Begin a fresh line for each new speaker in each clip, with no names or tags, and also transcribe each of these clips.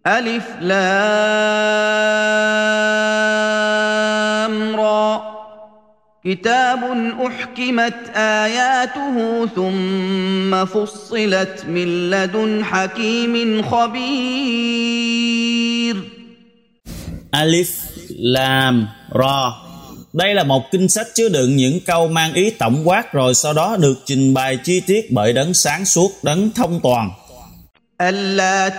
ألف لام را كتاب أحكمت آياته ثم فصلت من لدن حكيم خبير.
Alif Lam Ra. Đây là một kinh sách chứa đựng những câu mang ý tổng quát, rồi sau đó được trình bày chi tiết bởi đấng sáng suốt, đấng thông toàn.
ألا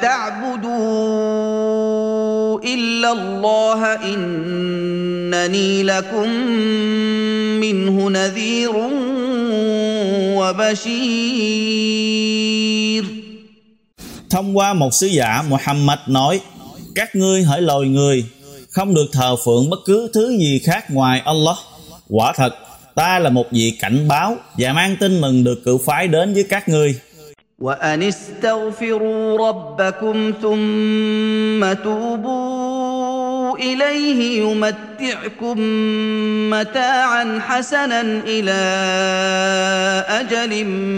تعبدوا إلا الله إنني لكم منه نذير وبشير.
Thông qua một sứ giả, Muhammad nói: các ngươi hỡi loài người, không được thờ phượng bất cứ thứ gì khác ngoài Allah. Quả thật, ta là một vị cảnh báo và mang tin mừng được cử phái đến với các ngươi.
وأن استغفروا ربكم ثم توبوا إليه يمتعكم متاعا حسنا إلى أجل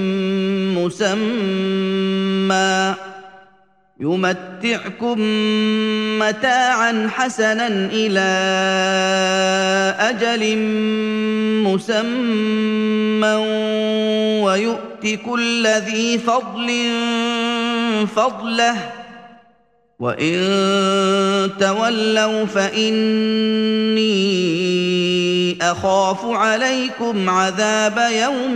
مسمى ويؤت كل ذي فضل فضله وإن تولوا فإني أخاف عليكم عذاب يوم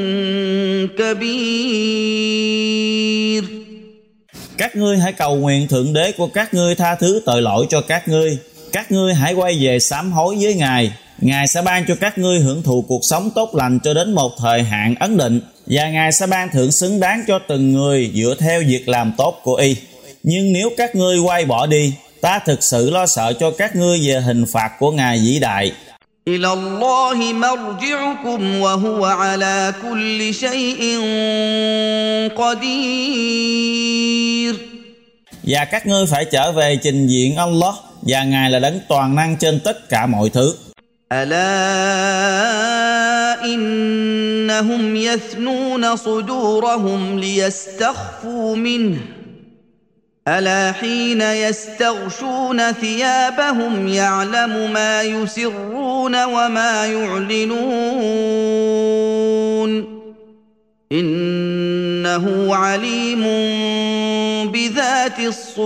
كبير.
Các ngươi hãy cầu nguyện Thượng Đế của các ngươi tha thứ tội lỗi cho các ngươi. Các ngươi hãy quay về sám hối với Ngài. Ngài sẽ ban cho các ngươi hưởng thụ cuộc sống tốt lành cho đến một thời hạn ấn định, và Ngài sẽ ban thưởng xứng đáng cho từng người dựa theo việc làm tốt của y. Nhưng nếu các ngươi quay bỏ đi, ta thực sự lo sợ cho các ngươi về hình phạt của Ngài vĩ đại.
إلى الله مرجعكم وهو على كل شيء قدير.
Và các ngươi phải trở về trình diện Allah, và Ngài là đấng toàn năng trên tất cả mọi thứ.
ألا إنهم يثنون صدورهم ليستخفوا منه ألا حين يستغشون ثيابهم يعلم ما يسرون وما يعلنون إنه عليم بذات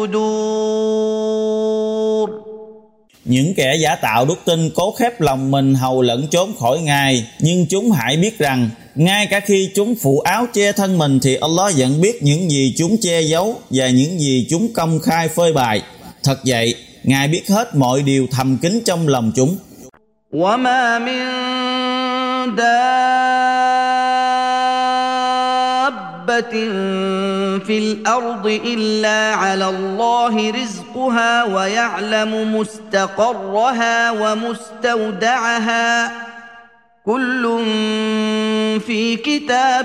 الصدور.
Những kẻ giả tạo đức tin cố khép lòng mình hầu lẫn trốn khỏi Ngài, nhưng chúng hãy biết rằng ngay cả khi chúng phụ áo che thân mình thì Allah vẫn biết những gì chúng che giấu và những gì chúng công khai phơi bày. Thật vậy, Ngài biết hết mọi điều thầm kín trong lòng chúng.
وَمَا مِن دَابَّةٍ فِي الْأَرْضِ إِلَّا عَلَى اللَّهِ رِزْقُهَا وَيَعْلَمُ مُسْتَقَرَّهَا وَمُسْتَوْدَعَهَا كُلٌّ فِي كِتَابٍ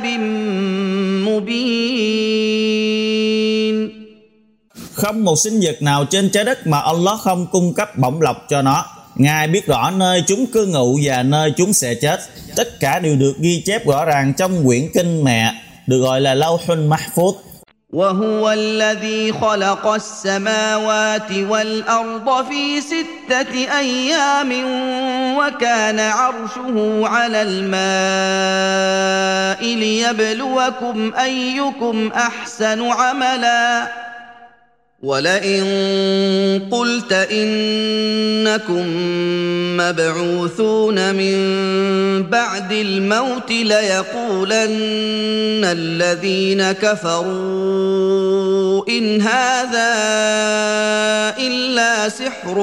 مُبِينٍ.
Không một sinh vật nào trên trái đất mà Allah không cung cấp bổng lộc cho nó. Ngài biết rõ nơi chúng cư ngụ và nơi chúng sẽ chết. Tất cả đều được ghi chép rõ ràng trong quyển kinh mẹ, được gọi là Lawhul Mahfuz.
وَهُوَ الَّذِي خَلَقَ السَّمَاوَاتِ وَالْأَرْضَ فِي 6 أَيَّامٍ وَكَانَ عَرْشُهُ عَلَى الْمَاءِ لِيَبْلُوَكُمْ أَيُّكُمْ أَحْسَنُ عَمَلًا وَلَئِن قُلْتَ إِنَّكُمْ مَبْعُوثُونَ مِنْ بَعْدِ الْمَوْتِ لَيَقُولَنَّ الَّذِينَ كَفَرُوا إِنْ هَذَا إِلَّا سِحْرٌ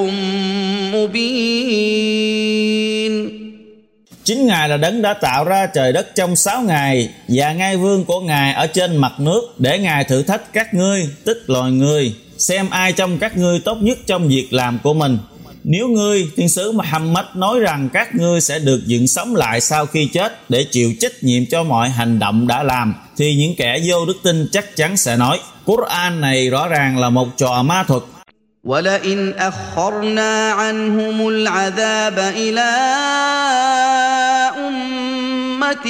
مُبِينٌ.
Chính Ngài là đấng đã tạo ra trời đất trong 6 ngày, và ngai vương của Ngài ở trên mặt nước, để Ngài thử thách các ngươi, tức loài người, xem ai trong các ngươi tốt nhất trong việc làm của mình. Nếu ngươi, thiên sứ Muhammad, nói rằng các ngươi sẽ được dựng sống lại sau khi chết để chịu trách nhiệm cho mọi hành động đã làm, thì những kẻ vô đức tin chắc chắn sẽ nói: Quran này rõ ràng là một trò ma thuật.
وَلَئِنْ أَخَّرْنَا عَنْهُمُ الْعَذَابَ إِلَىٰ أُمَّةٍ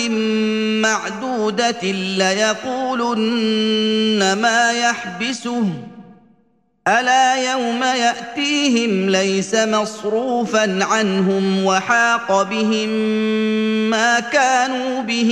مَّعْدُودَةٍ لَّيَقُولُنَّ مَا يَحْبِسُهُ ألا يوم يأتيهم ليس مصروفا عنهم وحاق بهم ما كانوا به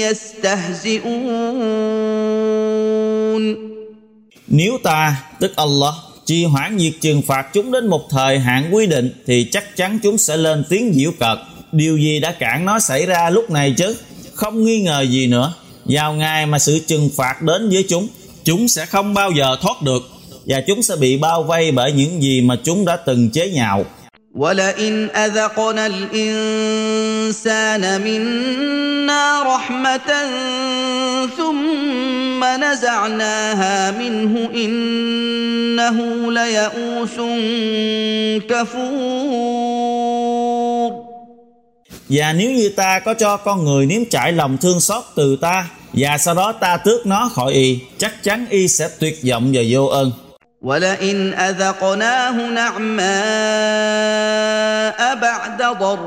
يستهزئون.
Nếu ta, tức Allah, trì hoãn việc trừng phạt chúng đến một thời hạn quy định thì chắc chắn chúng sẽ lên tiếng giễu cợt. Điều gì đã cản nó xảy ra lúc này chứ? Không nghi ngờ gì nữa. Vào ngày mà sự trừng phạt đến với chúng sẽ không bao giờ thoát được, và chúng sẽ bị bao vây bởi những gì mà chúng đã từng chế nhạo.
وَلَئِنْ أَذَقْنَا الْإِنسَانَ مِنَّا رَحْمَةً ثُمَّ نَزَعْنَاهَا مِنْهُ إِنَّهُ لَيَئُوسٌ كَفُورٌ.
Và nếu như ta có cho con người nếm trải lòng thương xót từ ta, và sau đó ta tước nó khỏi y, chắc chắn y sẽ tuyệt vọng và vô ơn.
وَلَئِنْ أَذَقْنَاهُ نَعْمَاءَ بَعْدَ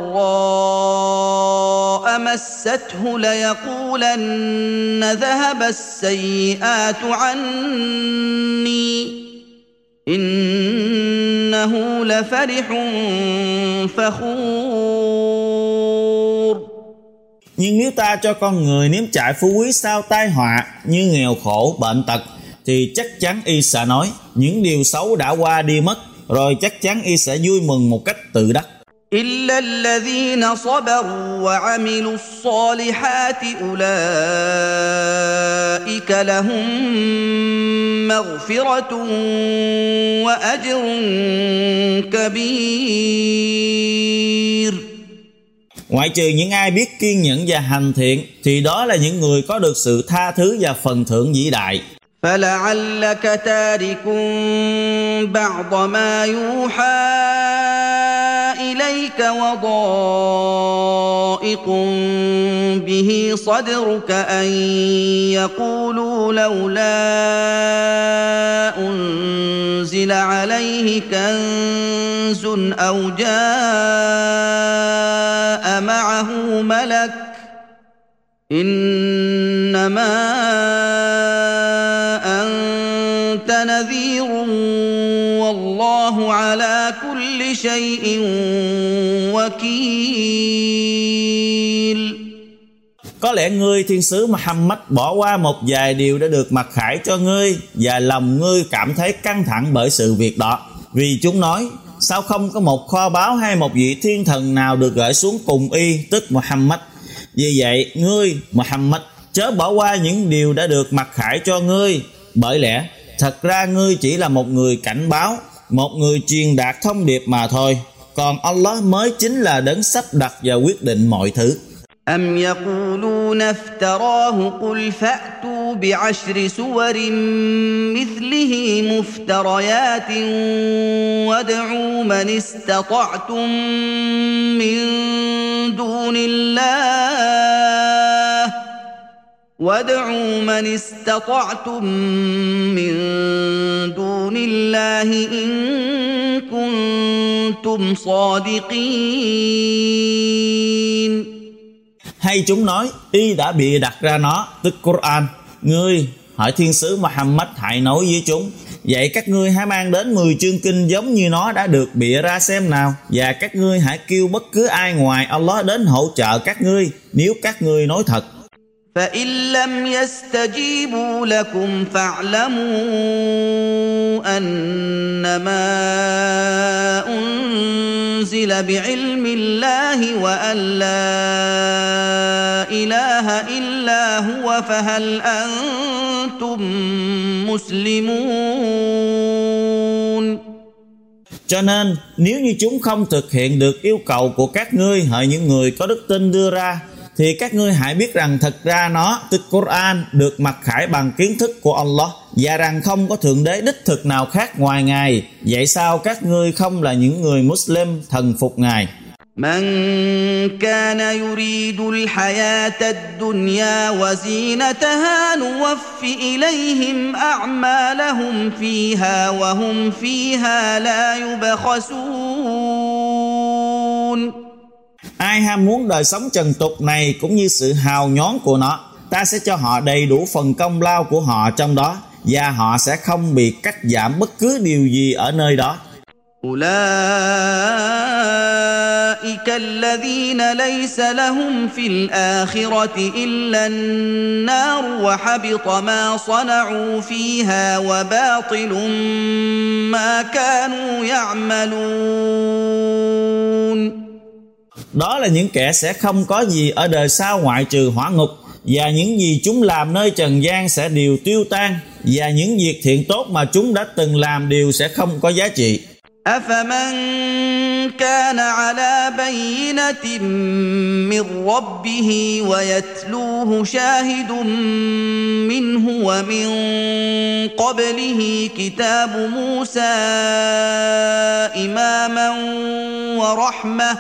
ضَرَّاءَ مَسَّتْهُ لَيَقُولَنَّ ذَهَبَ السَّيِّئَاتُ عَنِّي إِنَّهُ لَفَرِحٌ فَخُورٌ.
Nhưng nếu ta cho con người nếm trải phú quý sau tai họa như nghèo khổ, bệnh tật, thì chắc chắn y sẽ nói những điều xấu đã qua đi mất, rồi chắc chắn y sẽ vui mừng một cách tự đắc.
إِلَّا الَّذِينَ صَبَرُوا وَعَمِلُوا الصَّالِحَاتِ أُولَئِكَ لَهُم مَّغْفِرَةٌ وَأَجْرٌ كَبِيرٌ.
Ngoại trừ những ai biết kiên nhẫn và hành thiện, thì đó là những người có được sự tha thứ và phần thưởng vĩ đại.
فَلَعَلَّكَ تَارِكٌ بَعْضَ مَا يُوحَىٰ إِلَيْكَ وَضَائِقٌ بِهِ صَدْرُكَ أَن يَقُولُوا لَوْلَا أُنزِلَ عَلَيْهِ كَنزٌ أَوْ جَاءَ مَعَهُ مَلَكٌ إِنَّمَا أنت نذير والله على كل شيء وكيل.
Có lẽ ngươi thiên sứ Muhammad bỏ qua một vài điều đã được mặc khải cho ngươi, và lòng ngươi cảm thấy căng thẳng bởi sự việc đó. Vì chúng nói, sao không có một kho báu hay một vị thiên thần nào được gửi xuống cùng y, tức Muhammad. Vì vậy, ngươi Muhammad chớ bỏ qua những điều đã được mặc khải cho ngươi, bởi lẽ thật ra ngươi chỉ là một người cảnh báo, một người truyền đạt thông điệp mà thôi. Còn Allah mới chính là đấng sắp đặt và quyết định mọi thứ.
أَمْ يَقُولُونَ افْتَرَاهُ قُلْ فَأْتُوا بِعَشْرِ سُوَرٍ مِثْلِهِ مُفْتَرَيَاتٍ وَادْعُوا مَنِ اسْتَطَعْتُم مِّن دُونِ اللَّهِ إِن كُنتُمْ صَادِقِينَ.
Hay chúng nói, y đã bịa đặt ra nó, tức Quran. Ngươi, hỏi thiên sứ Muhammad hãy nói với chúng, vậy các ngươi hãy mang đến 10 chương kinh giống như nó đã được bịa ra xem nào, và các ngươi hãy kêu bất cứ ai ngoài Allah đến hỗ trợ các ngươi, nếu các ngươi nói thật.
فَإِن لَّمْ يَسْتَجِيبُوا لَكُمْ فَاعْلَمُوا أَنَّمَا أُنزِلَ بِعِلْمِ اللَّهِ وَأَن لَّا إِلَٰهَ إِلَّا هُوَ فَهَلْ أَنتُم مُّسْلِمُونَ.
Cho nên, nếu như chúng không thực hiện được yêu cầu của các ngươi hỡi những người có đức tin đưa ra, thì các ngươi hãy biết rằng thật ra nó, tức Quran, được mặc khải bằng kiến thức của Allah, và rằng không có thượng đế đích thực nào khác ngoài Ngài. Vậy sao các ngươi không là những người Muslim thần phục Ngài?
من كان يريد الحياة الدنيا وزينتها نوف إليهم أعمالهم فيها وهم فيها لا يبخسون.
Ai ham muốn đời sống trần tục này cũng như sự hào nhoáng của nó, ta sẽ cho họ đầy đủ phần công lao của họ trong đó, và họ sẽ không bị cắt giảm bất cứ điều gì ở nơi đó.
أولئك الذين ليس لهم في الآخرة إلا النار وحبط ما صنعوا فيها وباطل ما كانوا يعملون.
Đó là những kẻ sẽ không có gì ở đời sau ngoại trừ hỏa ngục, và những gì chúng làm nơi trần gian sẽ đều tiêu tan, và những việc thiện tốt mà chúng đã từng làm đều sẽ không có giá trị.
أفمن كان على بينة من ربه ويتلوه شاهد منه ومن قبله كتاب موسى إماما ورحمة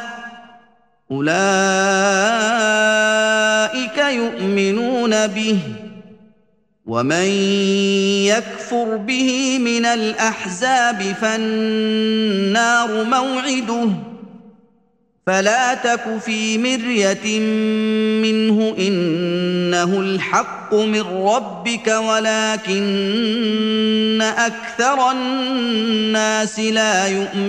أولئك يؤمنون به ومن يكفر به من الأحزاب فالنار موعده فلا تك في مرية منه إنه الحق من ربك ولكن أكثر الناس لا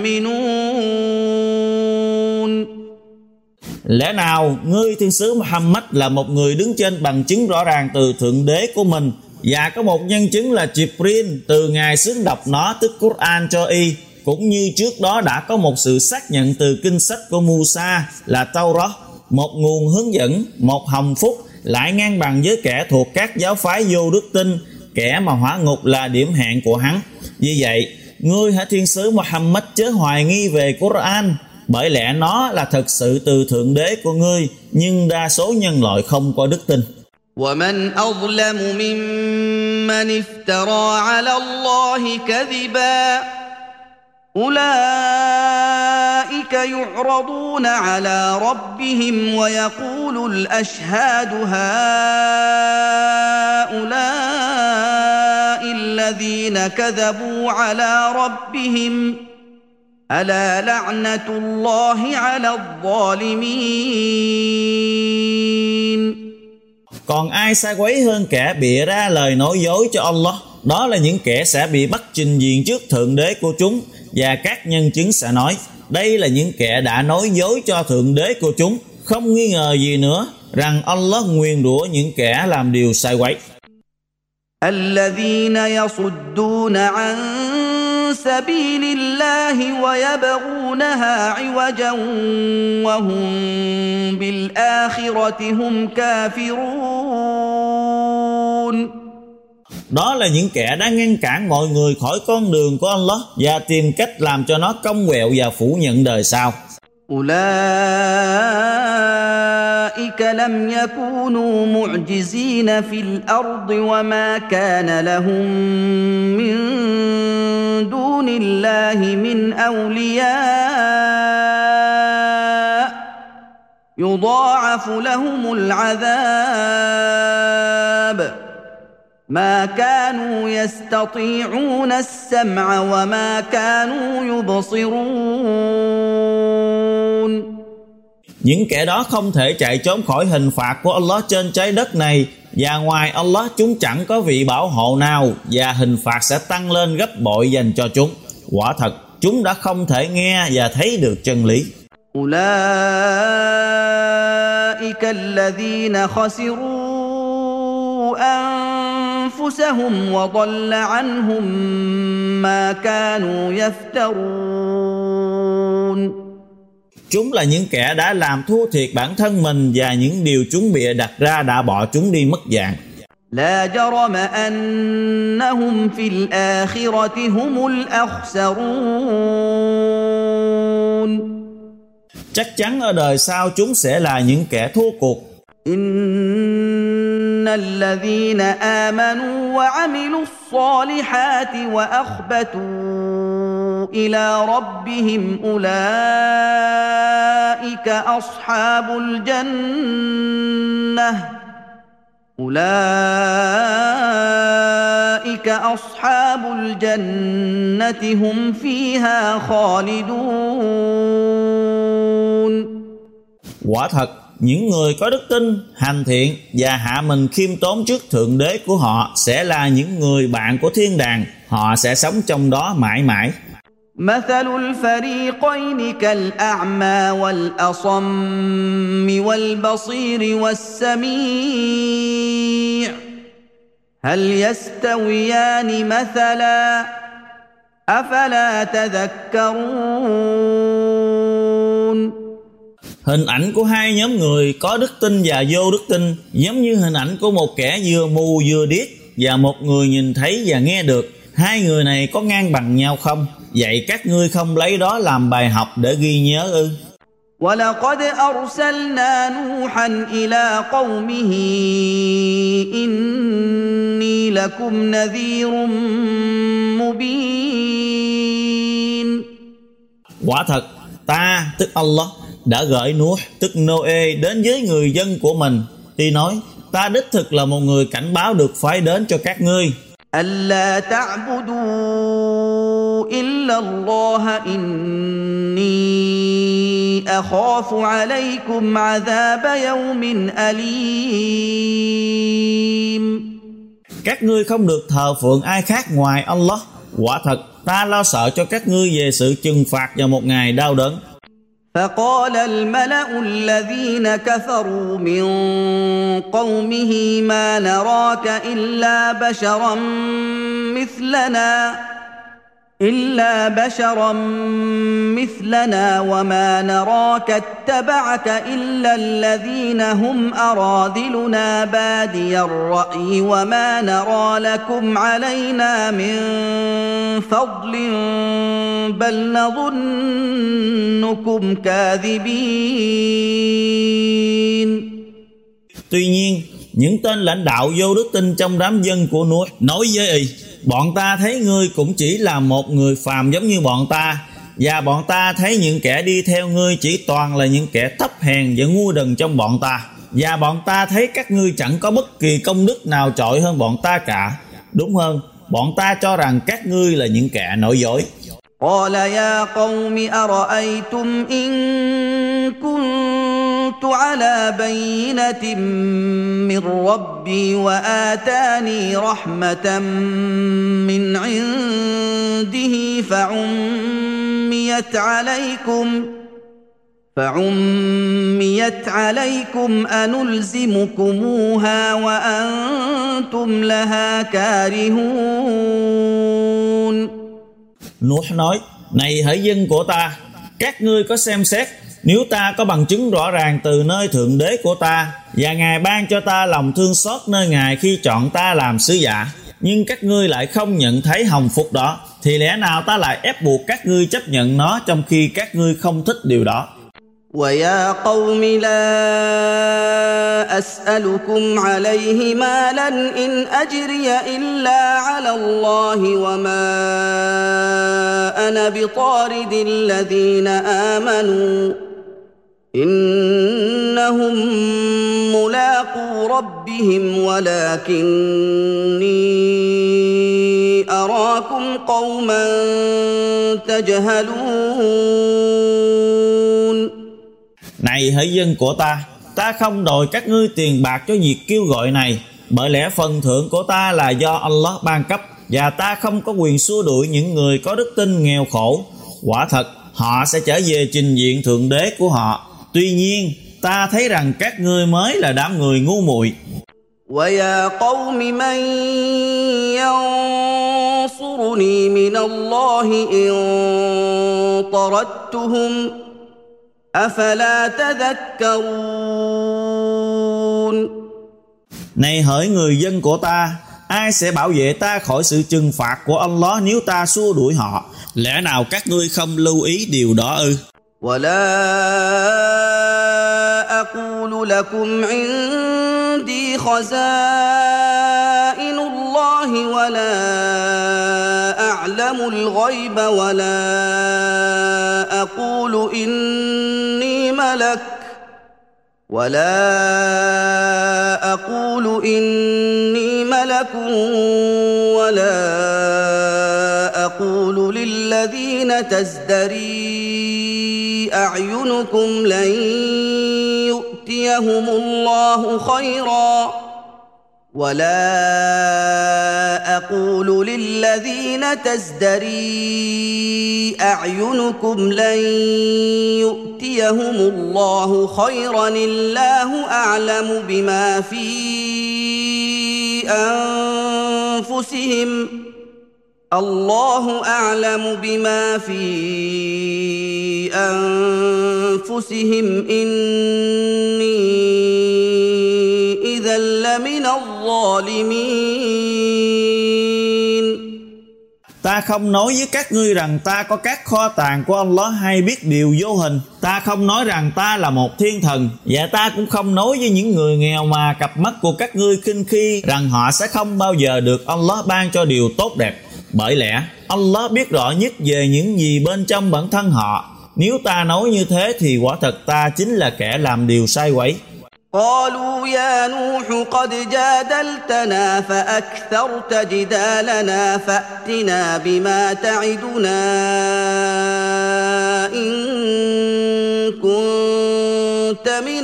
يؤمنون.
Lẽ nào ngươi thiên sứ Muhammad là một người đứng trên bằng chứng rõ ràng từ Thượng Đế của mình, và có một nhân chứng là Jibril từ ngài xướng đọc nó, tức Quran cho y, cũng như trước đó đã có một sự xác nhận từ kinh sách của Musa là Taurat, một nguồn hướng dẫn, một hồng phúc, lại ngang bằng với kẻ thuộc các giáo phái vô đức tin, kẻ mà hỏa ngục là điểm hẹn của hắn. Vì vậy, ngươi hãy thiên sứ Muhammad chớ hoài nghi về Quran, bởi lẽ nó là thật sự từ Thượng Đế của ngươi, nhưng đa số nhân loại không có đức tin.
ومن أظلم ممن افترى على الله كذبا أولئك يعرضون على ربهم ويقول الأشهاد هؤلاء الذين كذبوا على ربهم ألا لعنة الله على الظالمين.
Còn ai sai quấy hơn kẻ bịa ra lời nói dối cho Allah? Đó là những kẻ sẽ bị bắt trình diện trước Thượng Đế của chúng, và các nhân chứng sẽ nói, đây là những kẻ đã nói dối cho Thượng Đế của chúng. Không nghi ngờ gì nữa rằng Allah nguyền rủa những kẻ làm điều sai quấy.
الذين يصدون عن سبيل الله ويبغونها عوجا وهم بالآخرة هم كافرون.
Đó là những kẻ đã ngăn cản mọi người khỏi con đường của Allah và tìm cách làm cho nó cong quẹo và phủ nhận đời sau.
أولئك لم يكونوا معجزين في الأرض وما كان لهم من دون الله من أولياء يضاعف لهم العذاب ما كانوا يستطيعون السمع وما كانوا يبصرون.
Những kẻ đó không thể chạy trốn khỏi hình phạt của Allah trên trái đất này, và ngoài Allah chúng chẳng có vị bảo hộ nào, và hình phạt sẽ tăng lên gấp bội dành cho chúng. Quả thật, chúng đã không thể nghe và thấy được chân lý.
أولئك الذين خسروا أنفسهم وضل عنهم ما كانوا يفترون.
Chúng là những kẻ đã làm thua thiệt bản thân mình, và những điều chúng bịa đặt ra đã bỏ chúng đi mất dạng.
لا جرم أنهم في الآخرة هم الأخسرون.
Chắc chắn ở đời sau chúng sẽ là những kẻ thua cuộc.
إن الذين آمنوا وعملوا الصالحات وأخبتوا إلى ربهم أولئك أصحاب الجنة هم فيها خالدون.
Quả thật, Những người có đức tin, hành thiện và hạ mình khiêm tốn trước Thượng Đế của họ sẽ là những người bạn của thiên đàng. Họ sẽ sống trong đó mãi mãi.
مثل الفريقين كالأعمى والأصم والبصير والسميع هل يستويان مثلا أفلا تذكرون.
Hình ảnh của hai nhóm người có đức tin và vô đức tin giống như hình ảnh của một kẻ vừa mù vừa điếc và một người nhìn thấy và nghe được. Hai người này có ngang bằng nhau không? Vậy các ngươi không lấy đó làm bài học để ghi nhớ ư?
وَلَقَدْ أَرْسَلْنَا نُوحًا إِلَىٰ قَوْمِهِ إِنِّي لَكُمْ نَذِيرٌ مُّبِينٌ.
Quả thật, ta, tức Allah, đã gửi Nuh, tức Noe, đến với người dân của mình. Y nói, ta đích thực là một người cảnh báo được phái đến cho các ngươi.
أَلَّا تَعْبُدُوا إِلَّا اللَّهَ إِنِّي أَخَافُ عَلَيْكُمْ عَذَابَ يَوْمٍ أَلِيمٍ.
Các ngươi không được thờ phượng ai khác ngoài Allah. Quả thật, ta lo sợ cho các ngươi về sự trừng phạt vào một ngày đau đớn.
فقال الملأ الذين كفروا من قومه ما نراك إلا بشرا مثلنا وما نراك اتبعك إلا الذين هم أراذلنا بادي الرأي وما نرى لكم علينا من فضل بل نظنكم كاذبين.
Tuy nhiên, những tên lãnh đạo vô đức tin trong đám dân của Nuh nói với y: bọn ta thấy ngươi cũng chỉ là một người phàm giống như bọn ta, và bọn ta thấy những kẻ đi theo ngươi chỉ toàn là những kẻ thấp hèn và ngu đần trong bọn ta, và bọn ta thấy các ngươi chẳng có bất kỳ công đức nào trội hơn bọn ta cả. Đúng hơn, bọn ta cho rằng các ngươi là những kẻ nói dối.
قال يا قوم أرأيتم إن كنت على بينة من ربي وآتاني رحمة من عنده فعميت عليكم أنلزمكموها وأنتم لها كارهون.
Nuh nói: này hỡi dân của ta, các ngươi có xem xét, nếu ta có bằng chứng rõ ràng từ nơi Thượng Đế của ta, và Ngài ban cho ta lòng thương xót nơi Ngài khi chọn ta làm sứ giả, nhưng các ngươi lại không nhận thấy hồng phúc đó, thì lẽ nào ta lại ép buộc các ngươi chấp nhận nó trong khi các ngươi không thích điều đó?
وَيَا قَوْمِ لَا أَسْأَلُكُمْ عَلَيْهِ مَالًا إِنْ أَجْرِيَ إِلَّا عَلَى اللَّهِ وَمَا أَنَا بِطَارِدِ الَّذِينَ آمَنُوا إِنَّهُمْ مُلَاقُو رَبِّهِمْ وَلَكِنِّي أَرَاكُمْ قَوْمًا تَجْهَلُونَ.
Này hỡi dân của ta không đòi các ngươi tiền bạc cho việc kêu gọi này, bởi lẽ phần thưởng của ta là do Allah ban cấp, và ta không có quyền xua đuổi những người có đức tin nghèo khổ. Quả thật, họ sẽ trở về trình diện Thượng Đế của họ. Tuy nhiên, ta thấy rằng các ngươi mới là đám người ngu muội.
وَيَا قَوْمِ مَنْ يَنْصُرُنِي مِنَ اللَّهِ إِنْ طَرَدتُّهُمْ أَفَلَا تَذَكَّرُونَ.
Này hỡi người dân của ta, ai sẽ bảo vệ ta khỏi sự trừng phạt của Allah nếu ta xua đuổi họ? Lẽ nào các ngươi không lưu ý điều đó ư?
وَلَا أَقُولُ لَكُمْ عِنْدِي خَزَائِنُ اللَّهِ وَلَا أَعْلَمُ الْغَيْبَ وَلَا أَقُولُ إِنِّي مَلَكٌ وَلَا أَقُولُ لِلَّذِينَ تَزْدَرِي أَعْيُنُكُمْ لَنْ يُؤْتَ يؤتيهم الله خيرا ولا أقول للذين تزدري أعينكم لن يؤتيهم الله خيرا الله أعلم بما في أنفسهم الله أعلم بما في أنفسهم إني إذا لمن الظالمين.
Ta không nói với các ngươi rằng ta có các kho tàng của Allah hay biết điều vô hình. Ta không nói rằng ta là một thiên thần. Và ta cũng không nói với những người nghèo mà cặp mắt của các ngươi khinh khi rằng họ sẽ không bao giờ được Allah ban cho điều tốt đẹp. Bởi lẽ Allah biết rõ nhất về những gì bên trong bản thân họ. Nếu ta nói như thế thì quả thật ta chính là kẻ làm điều sai quấy.
قالوا يا نوح قد جادلتنا فأكثرت جدالنا فأتنا بما تعدنا إن كنت من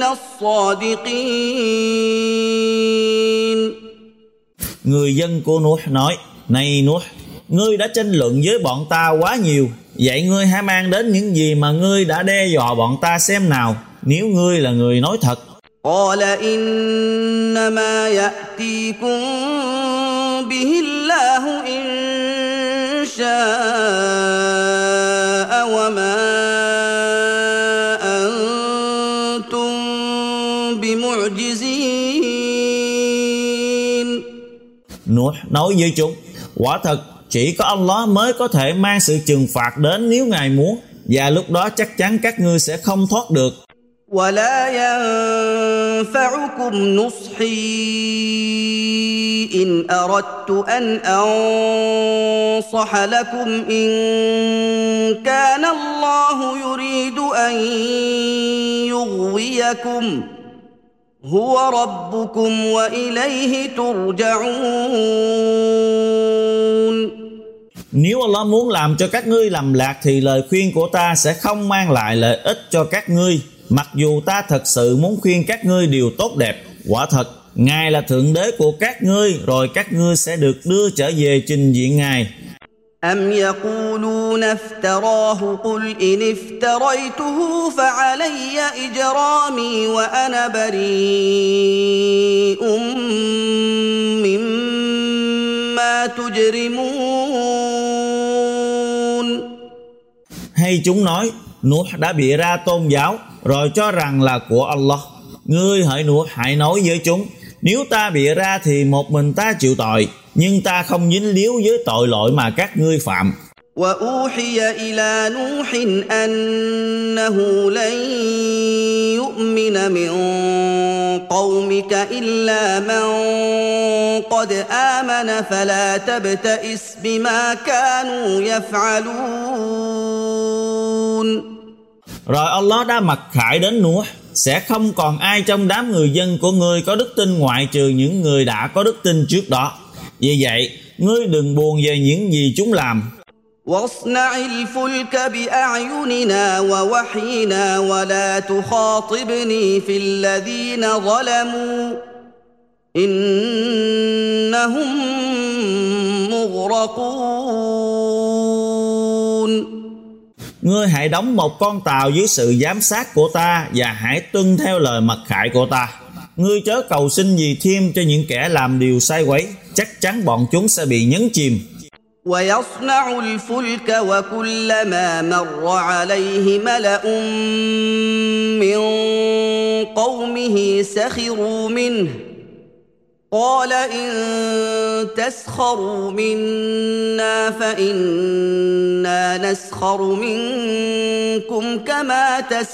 الصادقين.
Người dân của Nuh nói: Này Nuh, ngươi đã tranh luận với bọn ta quá nhiều. Vậy ngươi hãy mang đến những gì mà ngươi đã đe dọa bọn ta xem nào, nếu ngươi là người nói thật.
قال إنما يأتيكم به الله إن شاء وما أنتم بمعجزين.
Nuh nói với chúng: Quả thật chỉ có Allah mới có thể mang sự trừng phạt đến nếu Ngài muốn, và lúc đó chắc chắn các ngươi sẽ không thoát được.
ولا ينفعكم نصحي إن أردت أن أنصح لكم إن كان الله يريد أن يغويكم هو ربكم وإليه ترجعون.
Nếu Allah muốn làm cho các ngươi lầm lạc thì lời khuyên của ta sẽ không mang lại lợi ích cho các ngươi. Mặc dù ta thật sự muốn khuyên các ngươi điều tốt đẹp, quả thật Ngài là thượng đế của các ngươi, rồi các ngươi sẽ được đưa trở về trình diện Ngài.
أم يقولون افتراه قل إن افتريته فعلي إجرامي وأنا بريء مما تجرمون.
Hay chúng nói Nuh đã bịa ra tôn giáo rồi cho rằng là của Allah. Ngươi hỡi Nuh, hãy nói với chúng: Nếu ta bịa ra thì một mình ta chịu tội, nhưng ta không dính líu với tội lỗi mà các ngươi phạm.
وأوحي إلى نوح أنه لن يؤمن من قومك إلا من قد آمن فلا تبتئس بما كانوا يفعلون.
Rồi Allah đã mặc khải đến Nuh: Sẽ không còn ai trong đám người dân của ngươi có đức tin ngoại trừ những người đã có đức tin trước đó. Vì vậy, ngươi đừng buồn về những gì chúng làm.
واصنع الفلك بأعيننا ووحينا ولا تخاطبني في الذين ظلموا إنهم مغرقون.
Ngươi hãy đóng một con tàu dưới sự giám sát của ta và hãy tuân theo lời mặc khải của ta. Ngươi chớ cầu xin gì thêm cho những kẻ làm điều sai quấy, chắc chắn bọn chúng sẽ bị nhấn chìm.
ويصنع الفلك وكلما مر عليه ملأ من قومه سخروا منه قال إن تسخروا منا فإنا نسخر منكم كما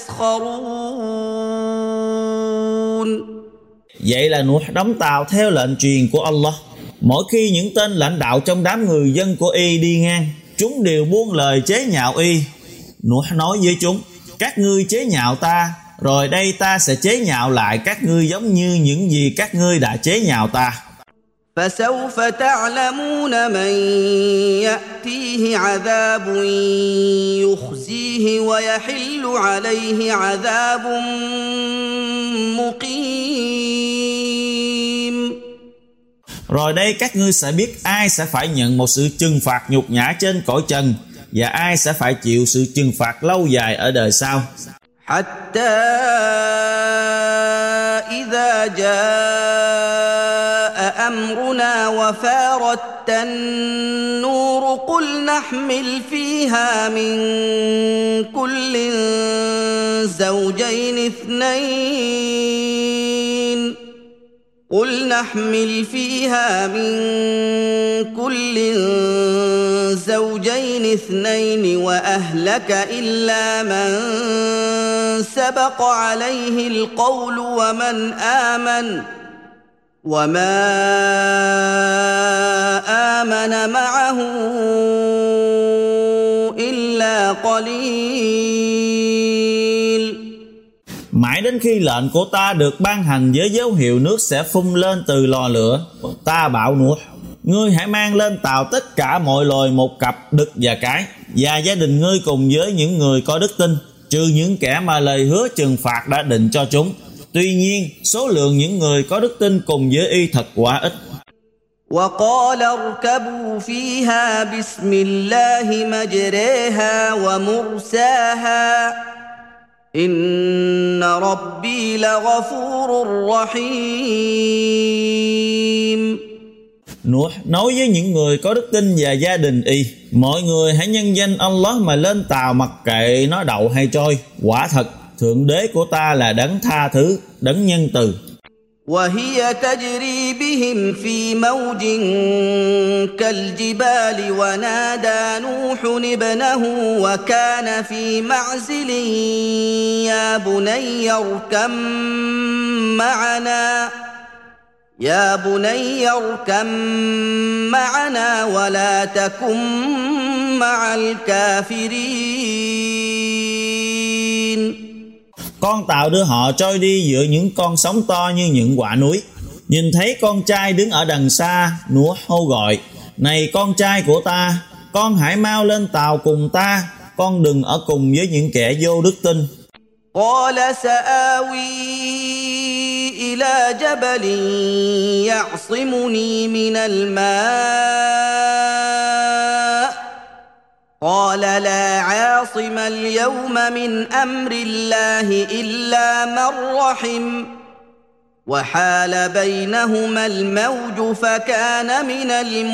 تسخرون.
Vậy là Nuh đóng tàu theo lệnh truyền của Allah. Mỗi khi những tên lãnh đạo trong đám người dân của y đi ngang, chúng đều buông lời chế nhạo y. Nuh nói với chúng: Các ngươi chế nhạo ta, rồi đây ta sẽ chế nhạo lại các ngươi giống như những gì các ngươi đã chế nhạo ta.
فسوف تعلمون من يأتيه عذاب يخزيه ويحل عليه عذاب مقيم.
Rồi đây các ngươi sẽ biết ai sẽ phải nhận một sự trừng phạt nhục nhã trên cõi trần và ai sẽ phải chịu sự trừng phạt lâu dài ở đời sau.
حتى إذا جاء أمرنا وفارت النور قل نحمل فيها من كل زوجين اثنين وأهلك إلا من سبق عليه القول وما آمن معه إلا قليل.
Mãi đến khi lệnh của ta được ban hành với dấu hiệu nước sẽ phun lên từ lò lửa, ta bảo Nuh: ngươi hãy mang lên tàu tất cả mọi loài một cặp đực và cái, và gia đình ngươi cùng với những người có đức tin, trừ những kẻ mà lời hứa trừng phạt đã định cho chúng. Tuy nhiên, số lượng những người có đức tin cùng với y thật quá ít.
وقال اركبوا فيها بسم الله مجريها ومرساها إن ربي لغفور رحيم.
Nuh nói với những người có đức tin và gia đình y: mọi người hãy nhân danh Allah mà lên tàu, mặc kệ nó đậu hay trôi. Quả thật, Thượng Đế của ta là đấng tha thứ, đấng nhân từ.
وهي تجري بهم في موج كالجبال ونادى نوح ابنه وكان في معزل يا بني اركم معنا ولا تكن مع الكافرين.
Con tàu đưa họ trôi đi giữa những con sóng to như những quả núi. Nhìn thấy con trai đứng ở đằng xa, Nuh hô gọi: này con trai của ta, con hãy mau lên tàu cùng ta, con đừng ở cùng với những kẻ vô đức tin.
قال سآوي إلى جبل يعصمني من الماء قال لا عاصم اليوم من أمر الله إلا من رحم وحال بينهما الموج فكان من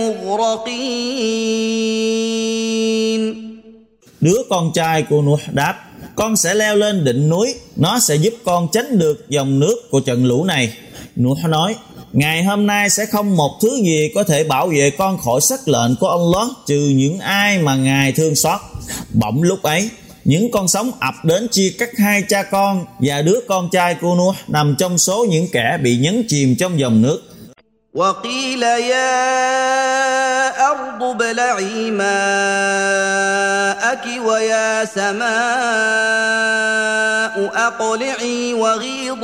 المغرقين.
Đứa con trai của Nuh đáp: con sẽ leo lên đỉnh núi, nó sẽ giúp con tránh được dòng nước của trận lũ này. Nuh nói: ngày hôm nay sẽ không một thứ gì có thể bảo vệ con khỏi sắc lệnh của Allah, trừ những ai mà Ngài thương xót. Bỗng lúc ấy, những con sóng ập đến chia cắt hai cha con, và đứa con trai của Nuh nằm trong số những kẻ bị nhấn chìm trong dòng nước.
وقيل يا أرض ابلعي ماءك ويا سماء أقلعي وغيض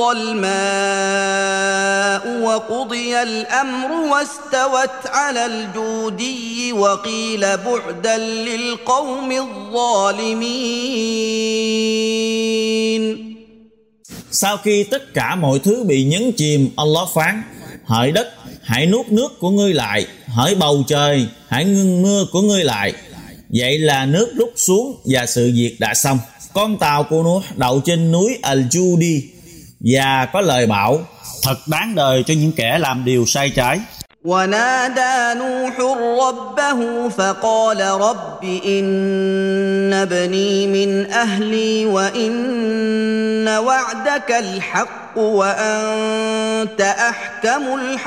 الماء وقضي الأمر واستوت على الجودي وقيل بعدا للقوم الظالمين.
Sau khi tất cả mọi thứ bị nhấn chìm, Allah phán: hỡi đất, hãy nuốt nước của ngươi lại, hỡi bầu trời, hãy ngưng mưa của ngươi lại. Vậy là nước rút xuống và sự việc đã xong. Con tàu của Nuh đậu trên núi Al-Judi và có lời bảo: thật đáng đời cho những kẻ làm điều sai trái.
ونادى نوح ربه فقال رب إن ابني من أهلي وإن وعدك الحق وأنت أحكم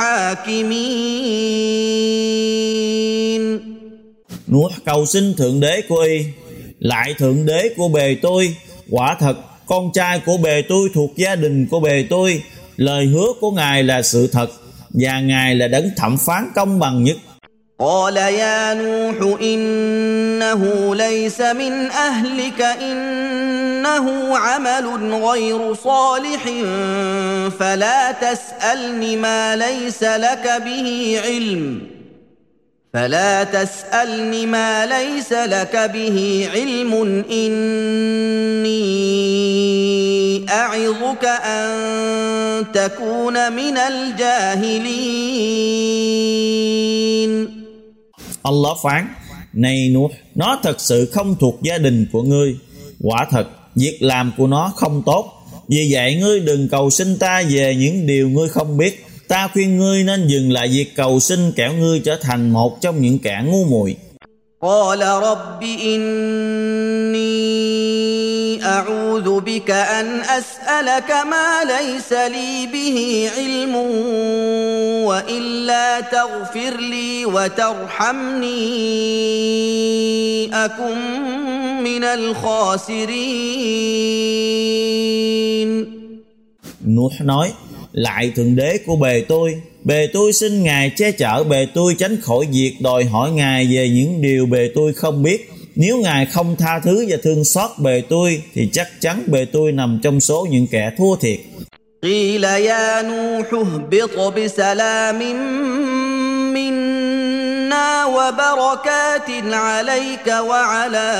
الحاكمين.
Nuh cầu xin Thượng Đế của y: lại Thượng Đế của bề tôi, quả thật con trai của bề tôi thuộc gia đình của bề tôi, lời hứa của Ngài là sự thật, và Ngài là đấng thẩm phán công bằng nhất.
قال يا نوح إنه ليس من أهلك إنه عمل غير صالح فلا تسألني ما ليس لك به علم إني أعظك يعظك أن تكون من الجاهلين.
Allah phán: Này Nuh, nó thật sự không thuộc gia đình của ngươi. Quả thật, việc làm của nó không tốt. Vì vậy ngươi đừng cầu xin ta về những điều ngươi không biết. Ta khuyên ngươi nên dừng lại việc cầu xin, kẻo ngươi trở thành một trong những kẻ ngu muội.
قال رب إني أعوذ بك أن أسألك ما ليس لي به علم وإلا تغفر لي وترحمني أكن من الخاسرين.
Nuh nói: Lại Thượng Đế của bề tôi xin Ngài che chở bề tôi tránh khỏi việc đòi hỏi Ngài về những điều bề tôi không biết. Nếu Ngài không tha thứ và thương xót bề tôi thì chắc chắn bề tôi nằm trong số những kẻ thua thiệt.
قيل يا نوح اهبط بسلام منا وبركات عليك وعلى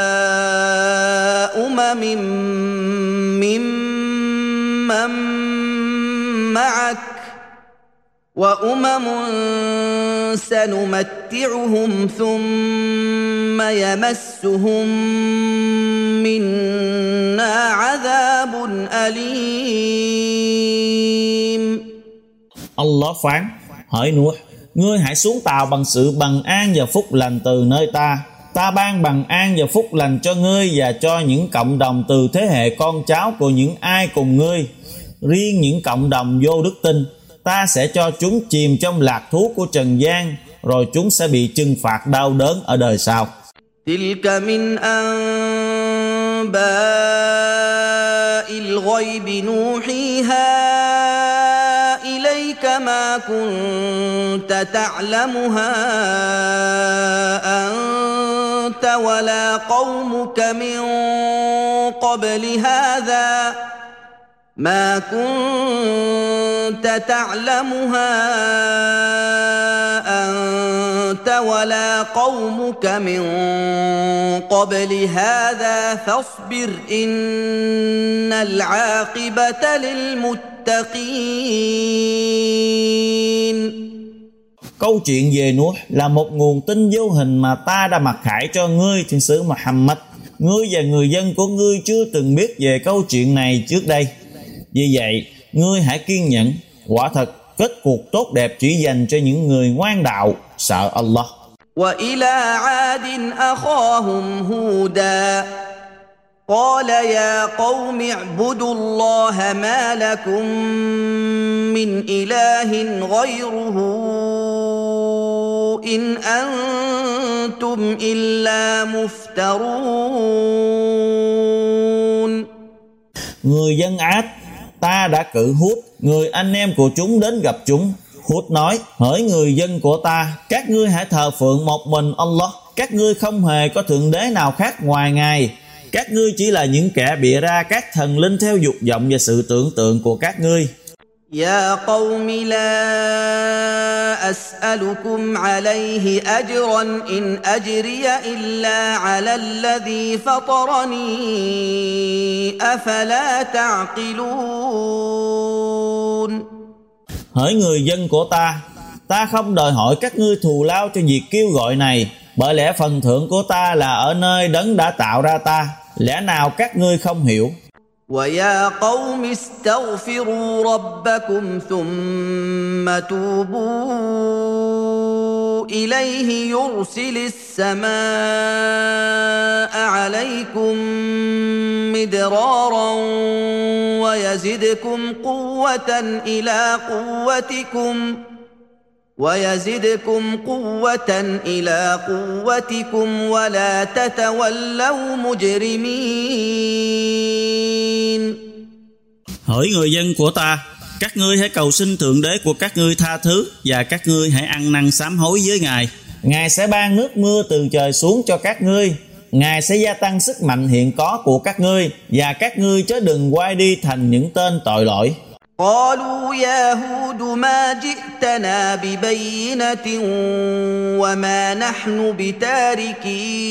ممن معك وأمم سنمتعهم ثم يمسهم منا عذاب أليم.
Allah phán: Hỡi Nuh, ngươi hãy xuống tàu bằng sự bằng an và phúc lành từ nơi ta. Ta ban bằng an và phúc lành cho ngươi và cho những cộng đồng từ thế hệ con cháu của những ai cùng ngươi. Riêng những cộng đồng vô đức tin, ta sẽ cho chúng chìm trong lạc thú của trần gian, rồi chúng sẽ bị trừng phạt đau đớn ở đời sau.
تلك من أنباء الغيب نوحيها إليك ما كنت تعلمها أنت ولا قومك من قبل هذا ما كنت تعلمها أنت ولا قومك من قبل هذا فاصبر إن العاقبة للمتقين.
Câu chuyện về Nuh là một nguồn tin vô hình mà ta đã mặc khải cho ngươi, thiên sứ Muhammad. Ngươi và người dân của ngươi chưa từng biết về câu chuyện này trước đây. Vì vậy, ngươi hãy kiên nhẫn. Quả thật, kết cuộc tốt đẹp chỉ dành cho những người ngoan đạo, sợ Allah.
وإلى عاد أخاهم هودا قال يا قوم اعبدوا الله ما لكم من إله غيره إن أنتم إلا مفترون.
Người dân Át, ta đã cử Hút, người anh em của chúng đến gặp chúng. Hút nói: Hỡi người dân của ta, các ngươi hãy thờ phượng một mình Allah. Các ngươi không hề có thượng đế nào khác ngoài Ngài. Các ngươi chỉ là những kẻ bịa ra các thần linh theo dục vọng và sự tưởng tượng của các ngươi.
يا قوم لا أسألكم عليه أجرا إن أجري إلا على الذي فطرني أفلا تعقلون.
Hỡi người dân của ta không đòi hỏi các ngươi thù lao cho việc kêu gọi này, bởi lẽ phần thưởng của ta là ở nơi đấng đã tạo ra ta. Lẽ nào các ngươi không hiểu?
وَيَا قَوْمِ اسْتَغْفِرُوا رَبَّكُمْ ثُمَّ تُوبُوا إِلَيْهِ يُرْسِلِ السَّمَاءَ عَلَيْكُمْ مِدْرَارًا وَيَزِدْكُمْ قُوَّةً إِلَى قُوَّتِكُمْ وَلَا تَتَوَلَّوْا مُجْرِمِينَ.
Hỡi người dân của ta, các ngươi hãy cầu xin Thượng Đế của các ngươi tha thứ, và các ngươi hãy ăn năn sám hối với Ngài. Ngài sẽ ban nước mưa từ trời xuống cho các ngươi. Ngài sẽ gia tăng sức mạnh hiện có của các ngươi, và các ngươi chớ đừng quay đi thành những tên tội lỗi.
قالوا يا هود ما جئتنا ببينة وما نحن بتاركي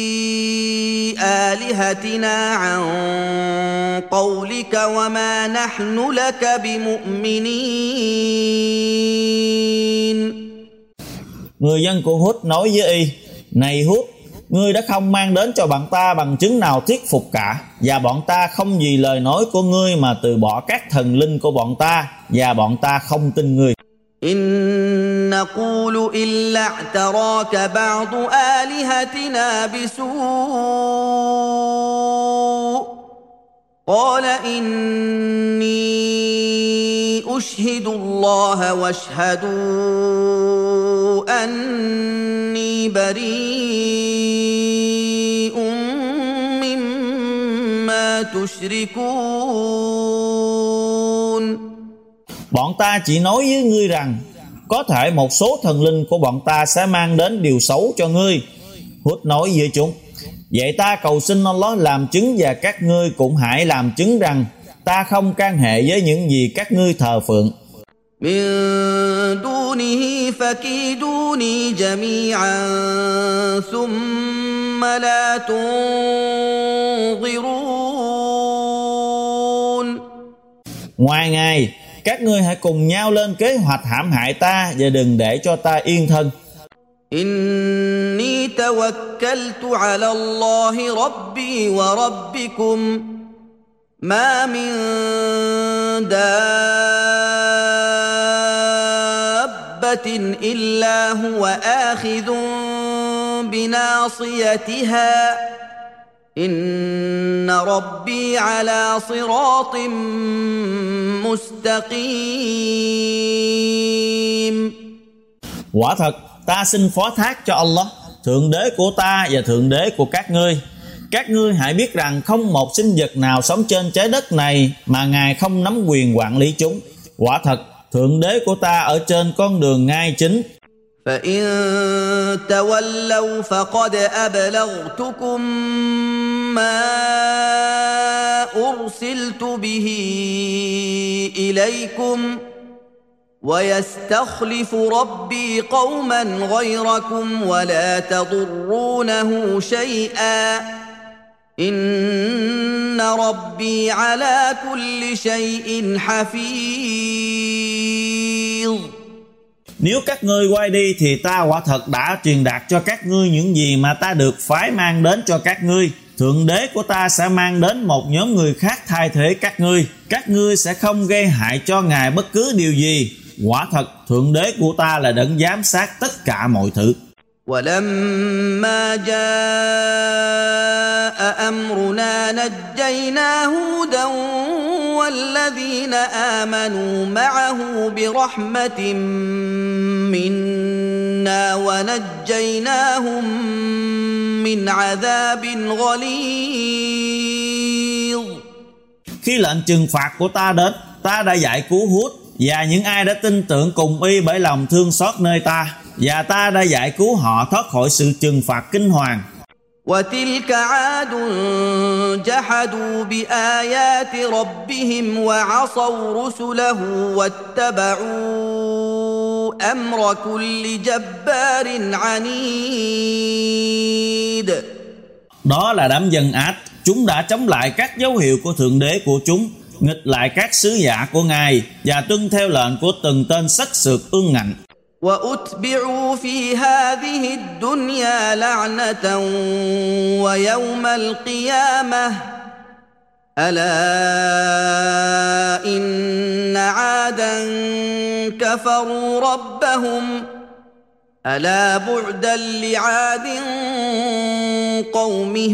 آلهتنا عن قولك وما نحن لك بمؤمنين.
Người dân của Hud nói với Y: Này Hud, ngươi đã không mang đến cho bọn ta bằng chứng nào thuyết phục cả, và bọn ta không vì lời nói của ngươi mà từ bỏ các thần linh của bọn ta, và bọn ta không tin ngươi.
إن نقول إلا اعتراك بعض آلهتنا بسوء قال إني أشهد الله واشهدوا أني بريء مما تشركون.
Bọn ta chỉ nói với ngươi rằng có thể một số thần linh của bọn ta sẽ mang đến điều xấu cho ngươi. Hud nói với chúng: Vậy ta cầu xin Allah làm chứng, và các ngươi cũng hãy làm chứng rằng ta không can hệ với những gì các ngươi thờ phượng.
من دونه فكيدوني جميعا ثم لا تنظرون.
Ngoài Ngài, các ngươi hãy cùng nhau lên kế hoạch hãm hại ta, và đừng để cho ta yên thân.
إني توكلت على الله ربي وربكم ما من دابة إلا هو آخذ بناصيتها إن ربي على صراط مستقيم.
Quả thật, ta xin phó thác cho Allah, Thượng Đế của ta và Thượng Đế của các ngươi. Các ngươi hãy biết rằng không một sinh vật nào sống trên trái đất này mà Ngài không nắm quyền quản lý chúng. Quả thật, Thượng Đế của ta ở trên con đường ngay chính.
فإن تولوا فقد أبلغتكم ما أرسلت به إليكم ويستخلف ربي قوما غيركم ولا تضرونه شيئا إن ربي على كل شيء حفيظ.
Nếu các ngươi quay đi thì ta quả thật đã truyền đạt cho các ngươi những gì mà ta được phái mang đến cho các ngươi. Thượng Đế của ta sẽ mang đến một nhóm người khác thay thế các ngươi. Các ngươi sẽ không gây hại cho Ngài bất cứ điều gì. Quả thật, Thượng Đế của ta là đấng giám sát tất cả mọi thứ.
ولما جاء أمرنا نجينا هودا والذين آمنوا معه برحمة منا ونجيناهم من عذاب غليظ.
Khi lệnh trừng phạt của ta đến, ta đã giải cứu Hud và những ai đã tin tưởng cùng Y bởi lòng thương xót nơi ta, và ta đã giải cứu họ thoát khỏi sự trừng phạt kinh hoàng.
وتلك عاد جحدوا بآيات ربهم وعصوا رسله واتبعوا أمر كل جبار عنيد.
Đó là đám dân Át, chúng đã chống lại các dấu hiệu của Thượng Đế của chúng, nghịch lại các sứ giả của Ngài và tuân theo lệnh của từng tên sắc sược ương ngạnh.
وأتبعوا في هذه الدنيا لعنة ويوم القيامة ألا إن عادا كفروا ربهم ألا بعدا لعاد قوم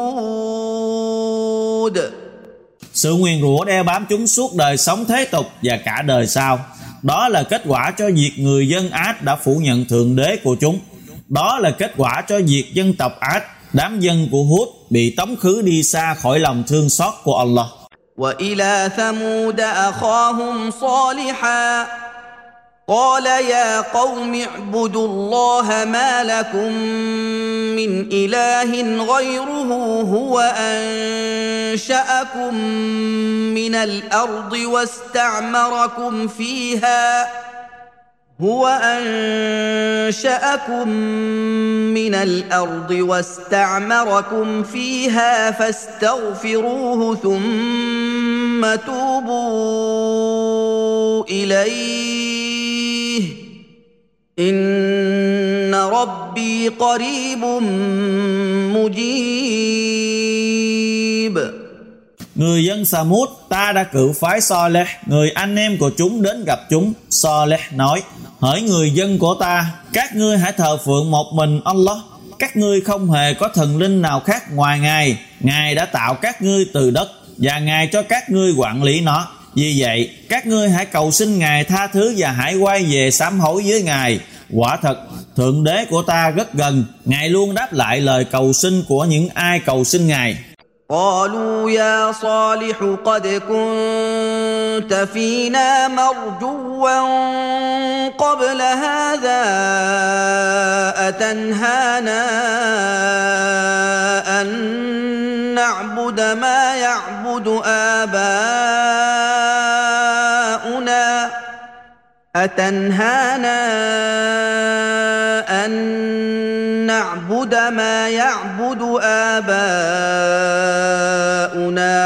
هود.
Sự nguyền rủa đeo bám chúng suốt đời sống thế tục và cả đời sau. Đó là kết quả cho việc người dân Át đã phủ nhận Thượng Đế của chúng. Đó là kết quả cho việc dân tộc Át, đám dân của Hud, bị tống khứ đi xa khỏi lòng thương xót của Allah.
وإلى ثمود أخاهم صالحا قال يا قوم اعبدوا الله ما لكم من إله غيره هو أنشأكم من الأرض واستعمركم فيها هو أنشأكم من الأرض واستعمركم فيها فاستغفروه ثم توبوا إليه إن ربي قريب مجيب.
Người dân Sa-mút, ta đã cử phái So-leh, người anh em của chúng đến gặp chúng. So-leh nói: hỡi người dân của ta, các ngươi hãy thờ phượng một mình Allah. Các ngươi không hề có thần linh nào khác ngoài Ngài. Ngài đã tạo các ngươi từ đất và Ngài cho các ngươi quản lý nó. Vì vậy, các ngươi hãy cầu xin Ngài tha thứ và hãy quay về sám hối với Ngài. Quả thật, Thượng Đế của ta rất gần. Ngài luôn đáp lại lời cầu xin của những ai cầu xin Ngài.
قالوا يا صالح قد كنت فينا مرجوا قبل هذا أتنهانا أن نعبد ما يعبد آباؤنا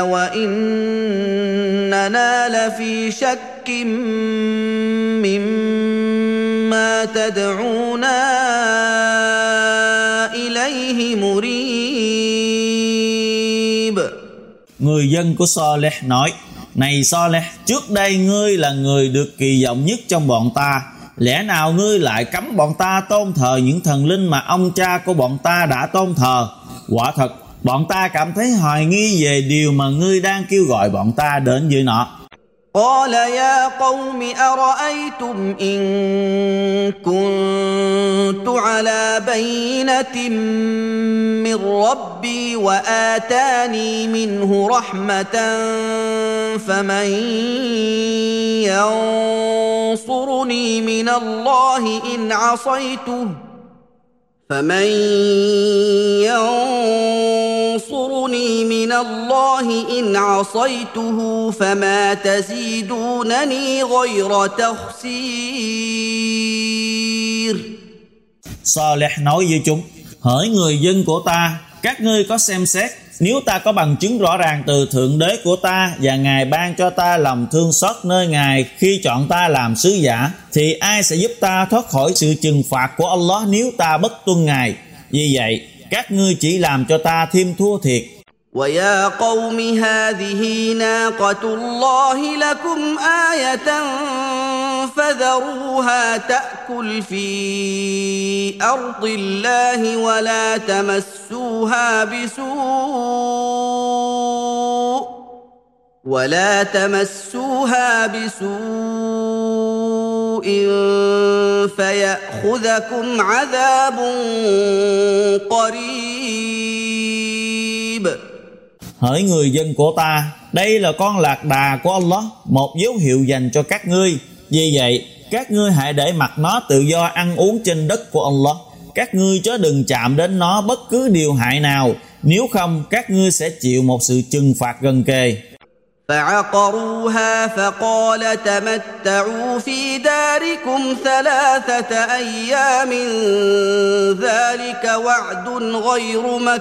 وإننا لفي شك مما تدعونا إليه مريب.
Người dân của So-leh nói: này So-leh, trước đây ngươi là người được kỳ vọng nhất trong bọn ta. Lẽ nào ngươi lại cấm bọn ta tôn thờ những thần linh mà ông cha của bọn ta đã tôn thờ? Quả thật, bọn ta cảm thấy hoài nghi về điều mà ngươi đang kêu gọi bọn ta đến với nó.
قال يا قوم أرأيتم إن كنت على بينة من ربي وآتاني منه رحمة فمن ينصرني من الله إن عصيته فما تزيدونني غير تخسير.
So-leh nói với chúng: hỡi người dân của ta, các ngươi có xem xét, nếu ta có bằng chứng rõ ràng từ Thượng Đế của ta và Ngài ban cho ta lòng thương xót nơi Ngài khi chọn ta làm sứ giả, thì ai sẽ giúp ta thoát khỏi sự trừng phạt của Allah nếu ta bất tuân Ngài? Vì vậy, các ngươi chỉ làm cho ta thêm thua thiệt.
وَيَا قَوْمِ هَذِهِ نَاقَةُ اللَّهِ لَكُمْ آيَةً فَذَرُوهَا تَأْكُلْ فِي أَرْضِ اللَّهِ وَلَا تَمَسُّوهَا بِسُوءٍ فَيَأْخُذَكُمْ عَذَابٌ قَرِيبٌ.
Hỡi người dân của ta, đây là con lạc đà của Allah, một dấu hiệu dành cho các ngươi. Vì vậy, các ngươi hãy để mặc nó tự do ăn uống trên đất của Allah. Các ngươi chớ đừng chạm đến nó bất cứ điều hại nào, nếu không các ngươi sẽ chịu một sự trừng phạt gần kề.
فعقروها فقال تمتعوا في داركم 3 أيام ذلك وعد غير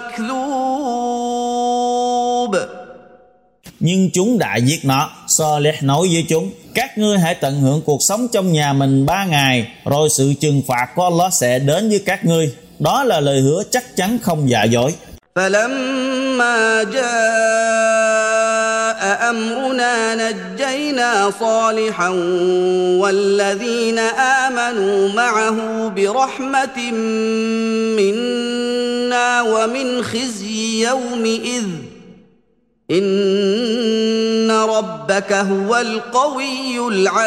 مكذوب.
Nhưng chúng đã giết nó. So-leh nói với chúng: các ngươi hãy tận hưởng cuộc sống trong nhà mình 3 ngày, rồi sự trừng phạt của Allah sẽ đến với các ngươi. Đó là lời hứa chắc chắn không giả dối.
فلما جاء أمرنا نجينا صالحا والذين آمنوا معه برحمة منا ومن خزي يومئذ إن ربك هو القوي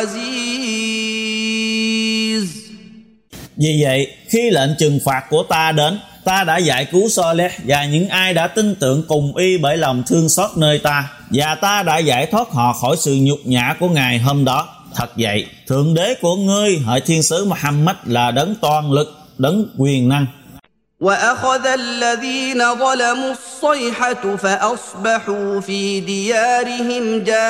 العزيز.
Vì vậy, khi lệnh trừng phạt của ta đến, ta đã giải cứu So-leh và những ai đã tin tưởng cùng y bởi lòng thương xót nơi ta, và ta đã giải thoát họ khỏi sự nhục nhã của Ngài hôm đó. Thật vậy, Thượng Đế của ngươi, hỡi thiên sứ Muhammad, là đấng toàn lực, đấng quyền năng.
وأخذ الذين ظلموا الصيحة فأصبحوا في ديارهم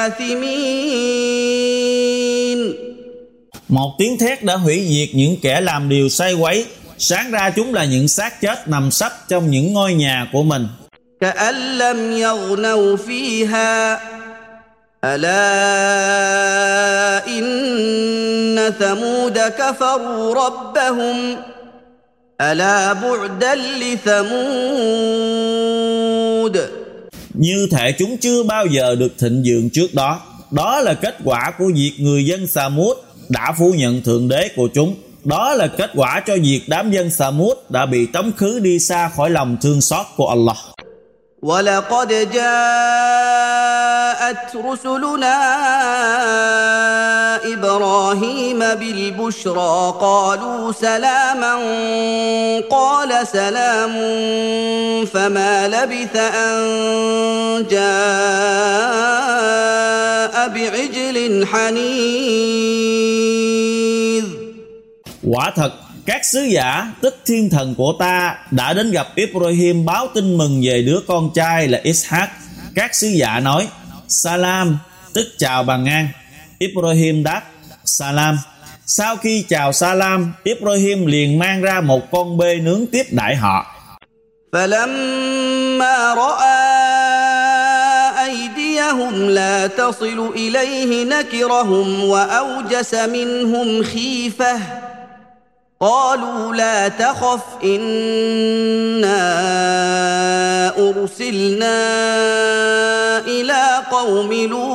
جاثمين.
Một tiếng thét đã hủy diệt những kẻ làm điều sai quấy, sáng ra chúng là những xác chết nằm sấp trong những ngôi nhà của mình.
كأن لم يغنوا فيها ألا إن ثمود كفروا ربهم ألا بعدا لثمود.
Như thể chúng chưa bao giờ được thịnh vượng trước đó. Đó là kết quả của việc người dân Sa-mút đã phủ nhận thượng đế của chúng. Đó là kết quả cho việc đám dân Sa-mút đã bị tống khứ đi xa khỏi lòng thương xót của Allah.
وَلَقَدْ جَاءَتْ رُسُلُنَا إِبْرَاهِيمَ بِالْبُشْرَى قَالُوا سَلَامًا قَالَ سَلَامٌ فَمَا لَبِثَ أَن جَاءَ بِعِجْلٍ حَنِيذٍ.
Quả thật, các sứ giả, tức thiên thần của ta, đã đến gặp Ibrahim báo tin mừng về đứa con trai là Ishaq. Các sứ giả nói, Salam, tức chào bằng ngang. Ibrahim đáp, Salam. Sau khi chào Salam, Ibrahim liền mang ra một con bê nướng tiếp đãi họ.
فَلَمَّا رَأَى أَيْدِيَهُمْ لَا تَصِلُ إِلَيْهِ نَكِرَهُمْ وَأَوْجَسَ مِنْهُمْ خِيفَةً قالوا لا تخف إنا أرسلنا إلى قوم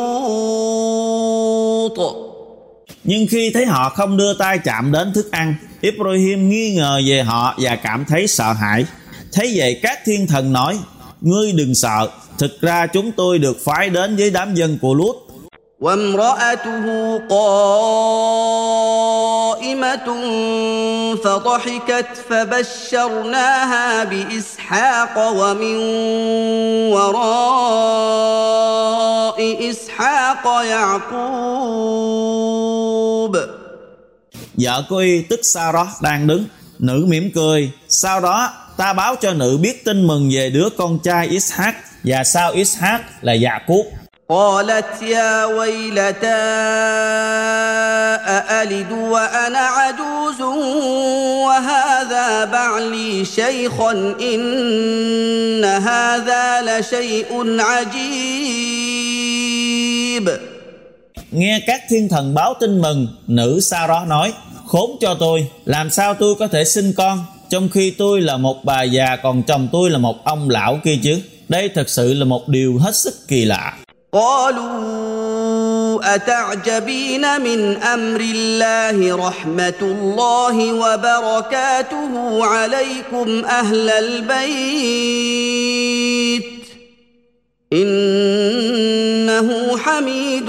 لوط.
Nhưng khi thấy họ không đưa tay chạm đến thức ăn, Ibrahim nghi ngờ về họ và cảm thấy sợ hãi. Thấy vậy các thiên thần nói, ngươi đừng sợ, thực ra chúng tôi được phái đến với đám dân của Lút.
وامرأته قائمة فضحكت فبشرناها بإسحاق ومن وراء إسحاق يعقوب.
Vợ của y tức Sarah đang đứng, nữ mỉm cười. Sau đó ta báo cho nữ biết tin mừng về đứa con trai Ishaq, và sau Ishaq là Yaqub.
قالت يا ويلتى أألد وأنا عجوز وهذا بعلي شيخا إن هذا لشيء عجيب.
Nghe các thiên thần báo tin mừng, nữ Sarah nói, khốn cho tôi, làm sao tôi có thể sinh con, trong khi tôi là một bà già còn chồng tôi là một ông lão kia chứ. Đây thật sự là một điều hết sức kỳ lạ.
قالوا أتعجبين من أمر الله رحمة الله وبركاته عليكم أهل البيت إنه حميد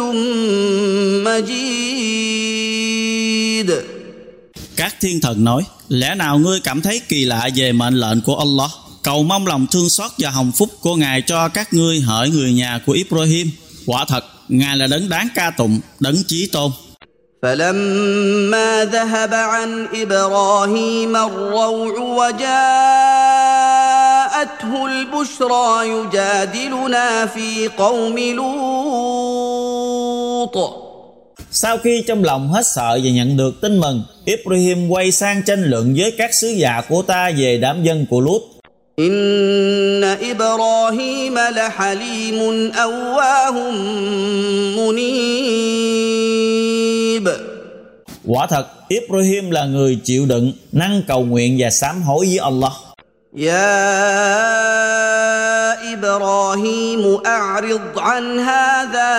مجيد.
Các thiên thần nói, lẽ nào ngươi cảm thấy kỳ lạ về mệnh lệnh của Allah? Cầu mong lòng thương xót và hồng phúc của Ngài cho các ngươi hỡi người nhà của Ibrahim. Quả thật, Ngài là đấng đáng ca tụng, đấng chí tôn.
فَلَمَّا ذَهَبَ عَنْ إِبْرَاهِيمَ الرَّوْعُ وَجَاءَتْهُ الْبُشْرَى يُجَادِلُنَا فِي قَوْمِ لُوطٍ.
Sau khi trong lòng hết sợ và nhận được tin mừng, Ibrahim quay sang tranh luận với các sứ giả của ta về đám dân của Lút.
إن إبراهيم لحليم أواه منيب.
Quả thật, Ibrahim là người chịu đựng, năng cầu nguyện và sám hối với Allah.
يا إبراهيم أعرض عن هذا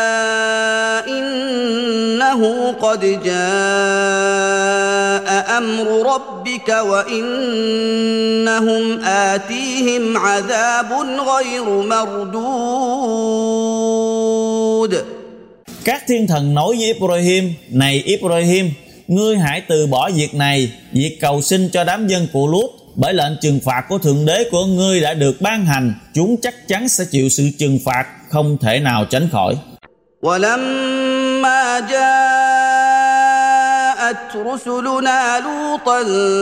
إنه قد جاء أمر ربك وإنهم آتيهم عذاب غير مردود.
Các thiên thần nói với Ibrahim, này Ibrahim, ngươi hãy từ bỏ việc này, việc cầu xin cho đám dân của Lút, bởi lệnh trừng phạt của Thượng Đế của ngươi đã được ban hành, chúng chắc chắn sẽ chịu sự trừng phạt không thể nào tránh khỏi.
وَلَمَّا جَاءَ جاءت رسلنا لوطا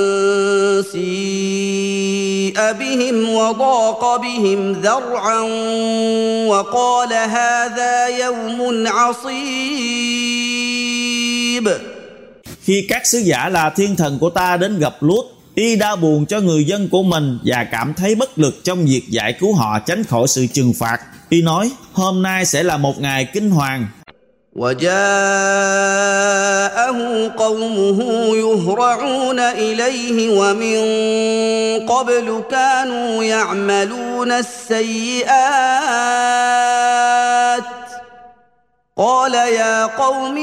سيء بهم وضاق بهم ذرعا وقال هذا يوم عصيب.
Khi các sứ giả là thiên thần của ta đến gặp Lút, y đau buồn cho người dân của mình và cảm thấy bất lực trong việc giải cứu họ tránh khỏi sự trừng phạt. Y nói, hôm nay sẽ là một ngày kinh hoàng.
وجاءه قومه يهرعون إليه ومن قبل كانوا يعملون السيئات قال يا قوم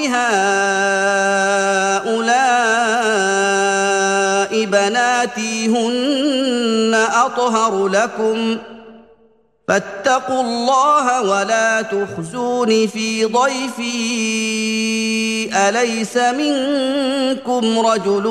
هؤلاء بناتي هن أطهر لكم فاتقوا الله ولا تخزون في ضيفي أليس منكم رجل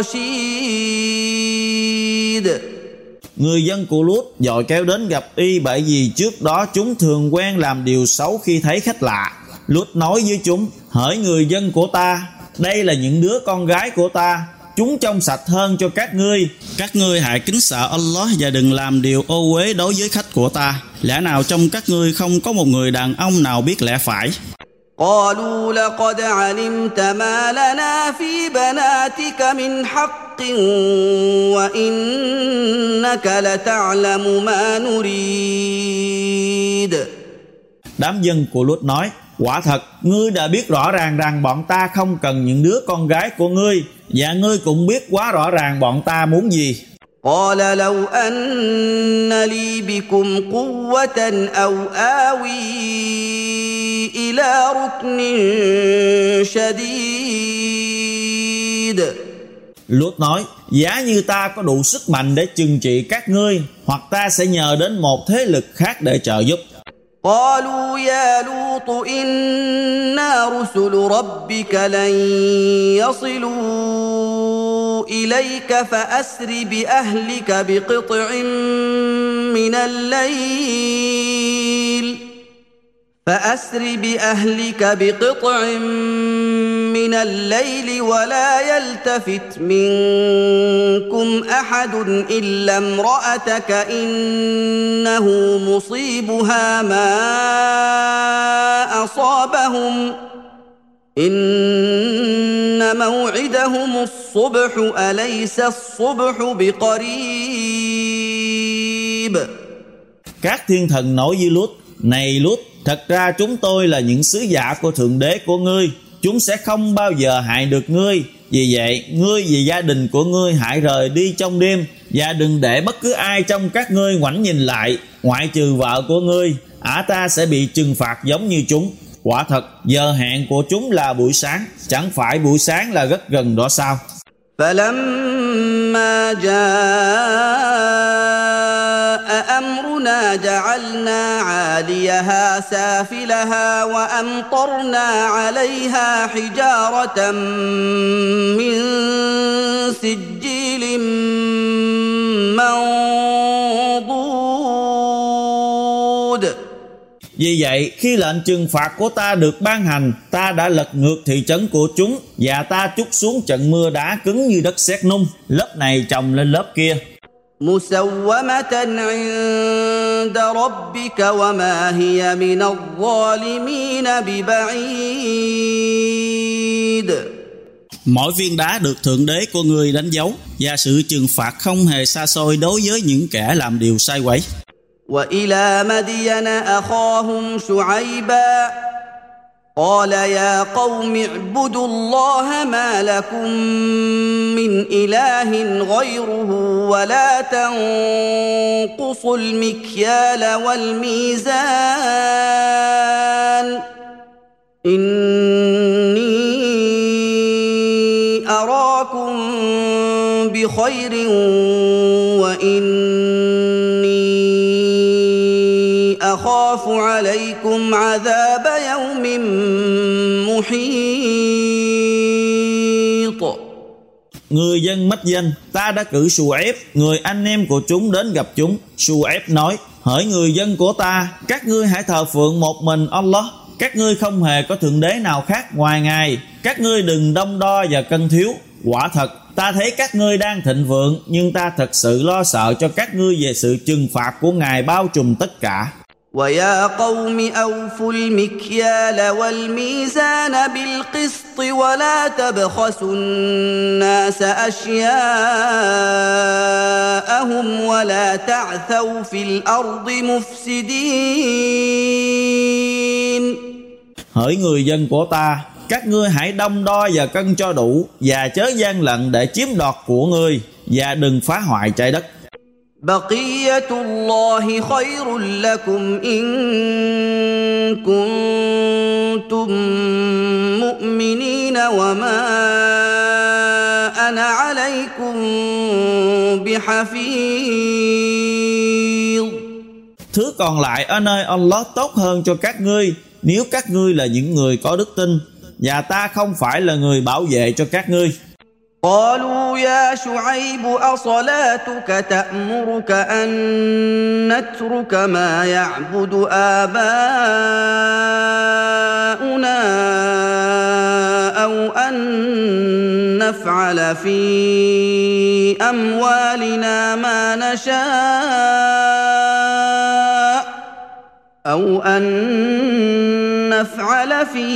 رشيد.
Người dân của Lút dội kéo đến gặp y bởi vì trước đó chúng thường quen làm điều xấu khi thấy khách lạ. Lút nói với chúng, hỡi người dân của ta, đây là những đứa con gái của ta, chúng trong sạch hơn cho các ngươi hãy kính sợ Allah và đừng làm điều ô uế đối với khách của ta. Lẽ nào trong các ngươi không có một người đàn ông nào biết lẽ phải?
قالوا لقد علمت ما لنا في بناتك من حق وإنك لتعلم ما نريد.
Đám dân của Lút nói, quả thật ngươi đã biết rõ ràng rằng bọn ta không cần những đứa con gái của ngươi, và ngươi cũng biết quá rõ ràng bọn ta muốn gì.
قال لو أن لي بكم قوة أو آوي إلى ركن شديد.
Lút nói, giá như ta có đủ sức mạnh để trừng trị các ngươi, hoặc ta sẽ nhờ đến một thế lực khác để trợ giúp.
قالوا يا لوط إنا رسل ربك لن يصلوا إليك فأسر بأهلك بقطع من الليل ولا يلتفت منكم أحد إلا امرأتك إنه مصيبها ما أصابهم إن موعدهم الصبح أليس الصبح بقريب.
Các thiên thần nói với Lút, này Lút, thật ra chúng tôi là những sứ giả của Thượng Đế của ngươi, chúng sẽ không bao giờ hại được ngươi. Vì vậy, ngươi và gia đình của ngươi hãy rời đi trong đêm, và đừng để bất cứ ai trong các ngươi ngoảnh nhìn lại, ngoại trừ vợ của ngươi. Ta sẽ bị trừng phạt giống như chúng. Quả thật, giờ hẹn của chúng là buổi sáng, chẳng phải buổi sáng là rất gần đó sao?
فلما جاء أمرنا جعلنا عاليها سافلها وأمطرنا عليها حجارة من سجيل منضود.
Vì vậy, khi lệnh trừng phạt của ta được ban hành, ta đã lật ngược thị trấn của chúng, và ta trút xuống trận mưa đá cứng như đất sét nung, lớp này chồng lên lớp kia.
مسومة عند ربك وما هي من الظالمين ببعيد.
Mỗi viên đá được Thượng Đế của ngươi đánh dấu, và sự trừng phạt không hề xa xôi đối với những kẻ làm điều sai quấy.
وإلى مدين أخاهم شعيبا قال يا قوم اعبدوا الله ما لكم من إله غيره ولا تنقصوا المكيال والميزان إني أراكم بخير وإني أخاف عليكم عذاب يوم محيط.
Người dân Madian, ta đã cử Shuaib, người anh em của chúng đến gặp chúng. Shuaib nói, hỡi người dân của ta, các ngươi hãy thờ phượng một mình Allah. các ngươi không hề có thượng đế nào khác ngoài Ngài, các ngươi đừng đong đo và cân thiếu. Quả thật, ta thấy các ngươi đang thịnh vượng, nhưng ta thật sự lo sợ cho các ngươi về sự trừng phạt của Ngài bao trùm tất cả.
وَيَا قَوْمِ أَوْفُوا الْمِكْيَالَ وَالْمِيزَانَ بِالْقِسْطِ وَلَا تَبْخَسُوا النَّاسَ أَشْيَاءَهُمْ وَلَا تَعْثَوْا فِي الْأَرْضِ مُفْسِدِينَ.
Hỡi người dân của ta, các ngươi hãy đong đo và cân cho đủ, và chớ gian lận để chiếm đoạt của ngươi, và đừng phá hoại trái đất.
بقية الله خير لكم إن كنتم مؤمنين وما أنا عليكم بحفيظ.
Thứ còn lại ở nơi Allah tốt hơn cho các ngươi, nếu các ngươi là những người có đức tin, và ta không phải là người bảo vệ cho các ngươi.
قالوا يا شعيب أصلاتك تأمرك أن نترك ما يعبد آباؤنا أو أن نفعل في أموالنا ما نشاء أو أن نفعل في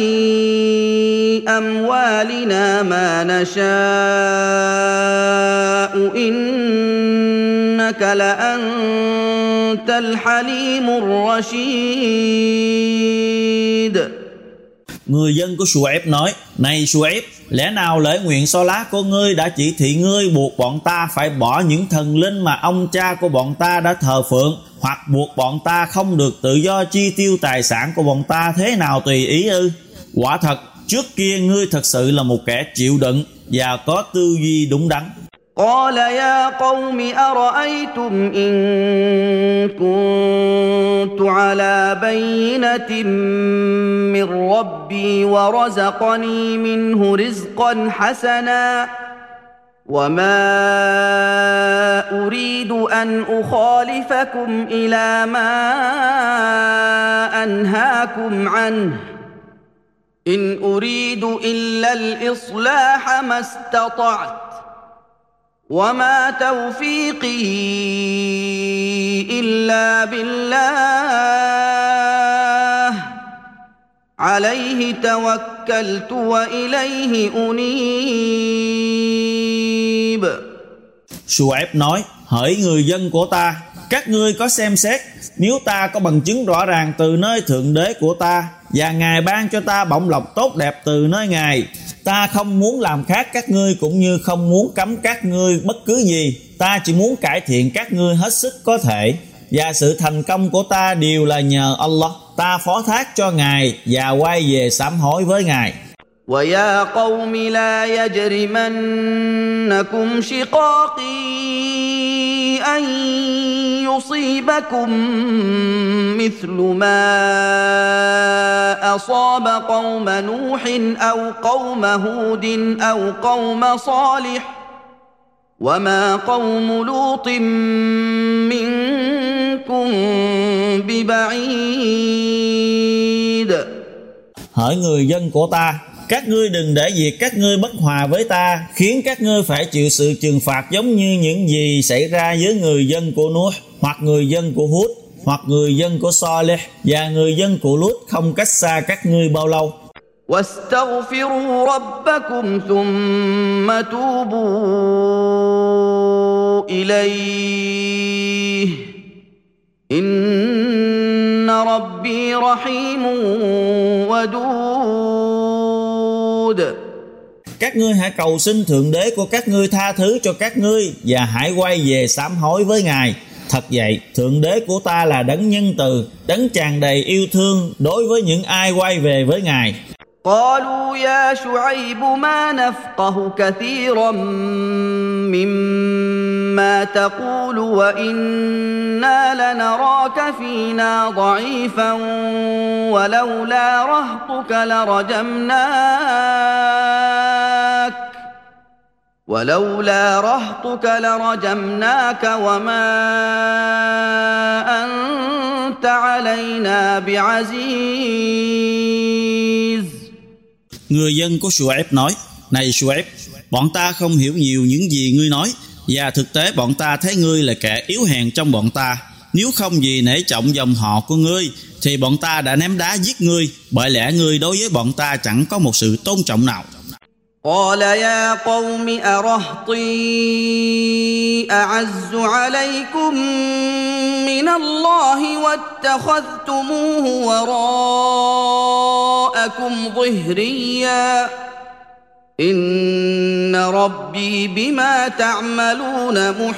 أموالنا ما نشاء إنك لأنت الحليم الرشيد.
Người dân của Shuaib nói: Này Shuaib, lẽ nào lễ nguyện so lá của ngươi đã chỉ thị ngươi buộc bọn ta phải bỏ những thần linh mà ông cha của bọn ta đã thờ phượng, hoặc buộc bọn ta không được tự do chi tiêu tài sản của bọn ta thế nào tùy ý ư? Quả thật, trước kia ngươi thật sự là một kẻ chịu đựng và có tư duy đúng đắn.
قال يا قوم أرأيتم إن كنت على بينة من ربي ورزقني منه رزقا حسنا وما أريد أن أخالفكم إلى ما أنهاكم عنه إن أريد إلا الإصلاح ما استطعت وما توفيقي إلا بالله عليه توكلت وإليه أنيب.
Shuaib nói: Hỡi người dân của ta, các ngươi có xem xét, nếu ta có bằng chứng rõ ràng từ nơi thượng đế của ta và Ngài ban cho ta bổng lộc tốt đẹp từ nơi Ngài, ta không muốn làm khác các ngươi cũng như không muốn cấm các ngươi bất cứ gì. Ta chỉ muốn cải thiện các ngươi hết sức có thể, và sự thành công của ta đều là nhờ Allah. Ta phó thác cho Ngài và quay về sám hối với Ngài.
وَيَا قَوْمِ لَا يَجْرِمَنَّكُمْ شِقَاقِي أَن يُصِيبَكُم مِّثْلُ مَا أَصَابَ قَوْمَ نُوحٍ أَوْ قَوْمَ هُودٍ أَوْ قَوْمَ صَالِحٍ وَمَا قَوْمُ لُوطٍ مِّنكُم بِبَعِيدٍ.
Hỡi người dân của ta, các ngươi đừng để việc các ngươi bất hòa với ta khiến các ngươi phải chịu sự trừng phạt giống như những gì xảy ra với người dân của Nuh, hoặc người dân của Hud, hoặc người dân của Saleh và người dân của Lut không cách xa các ngươi bao lâu.
واستغفروا ربكم ثم توبوا إليه إن ربي رحيم ودود.
Các ngươi hãy cầu xin thượng đế của các ngươi tha thứ cho các ngươi và hãy quay về sám hối với Ngài. Thật vậy, thượng đế của ta là đấng nhân từ, đấng tràn đầy yêu thương đối với những ai quay về với Ngài.
قالوا يا شعيب ما نفقه كثيرا مما تقول وإنا لنراك فينا ضعيفا ولولا رهطك لرجمناك ولولا رهطك لرجمناك وما أنت علينا بعزيز.
Người dân của Shu'aib nói: Này Shu'aib, bọn ta không hiểu nhiều những gì ngươi nói, và thực tế bọn ta thấy ngươi là kẻ yếu hèn trong bọn ta. Nếu không vì nể trọng dòng họ của ngươi thì bọn ta đã ném đá giết ngươi, bởi lẽ ngươi đối với bọn ta chẳng có một sự tôn trọng nào.
قال يا قوم أرهطي أعز عليكم من الله واتخذتموه وراءكم ظهريا إن ربي بما تعملون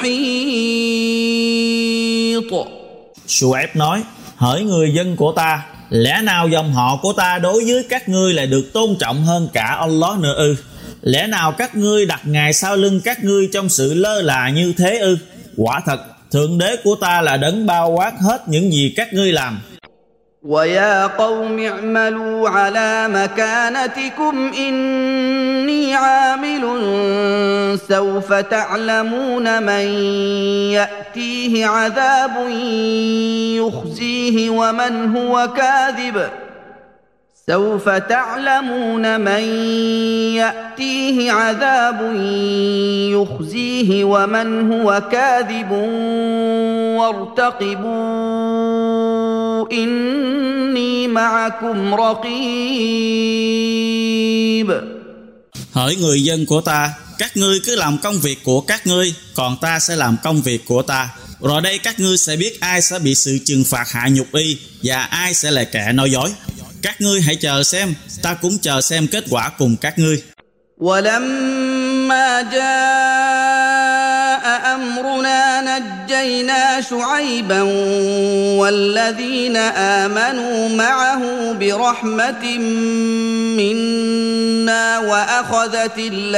محيط.
Shu'aib nói: Hỡi người dân của ta, lẽ nào dòng họ của ta đối với các ngươi lại được tôn trọng hơn cả Allah nữa ư? Lẽ nào các ngươi đặt Ngài sau lưng các ngươi trong sự lơ là như thế ư? Quả thật, Thượng Đế của ta là đấng bao quát hết những gì các ngươi làm.
وَيَا قَوْمِ اعْمَلُوا عَلَى مَكَانَتِكُمْ إِنِّي عَامِلٌ سَوْفَ تَعْلَمُونَ مَنْ يَأْتِيهِ عَذَابٌ يُخْزِيهِ وَمَنْ هُوَ كَاذِبٌ سوف تعلمون من يأتيه عذاب يخزيه ومن هو كاذب وارتقبوا إني معكم رقيب.
Hỡi người dân của ta, các ngươi cứ làm công việc của các ngươi, còn ta sẽ làm công việc của ta. Rồi đây các ngươi sẽ biết ai sẽ bị sự trừng phạt hạ nhục y và ai sẽ là kẻ nói dối. Các ngươi hãy chờ xem, ta cũng chờ xem kết quả cùng các ngươi.
وَلَمَّا جَاءَ أَمْرُنَا نَجَّيْنَا شُعَيْبًا وَالَّذِينَ آمَنُوا مَعَهُ بِرَحْمَةٍ مِنَّا وَأَخَذَتِ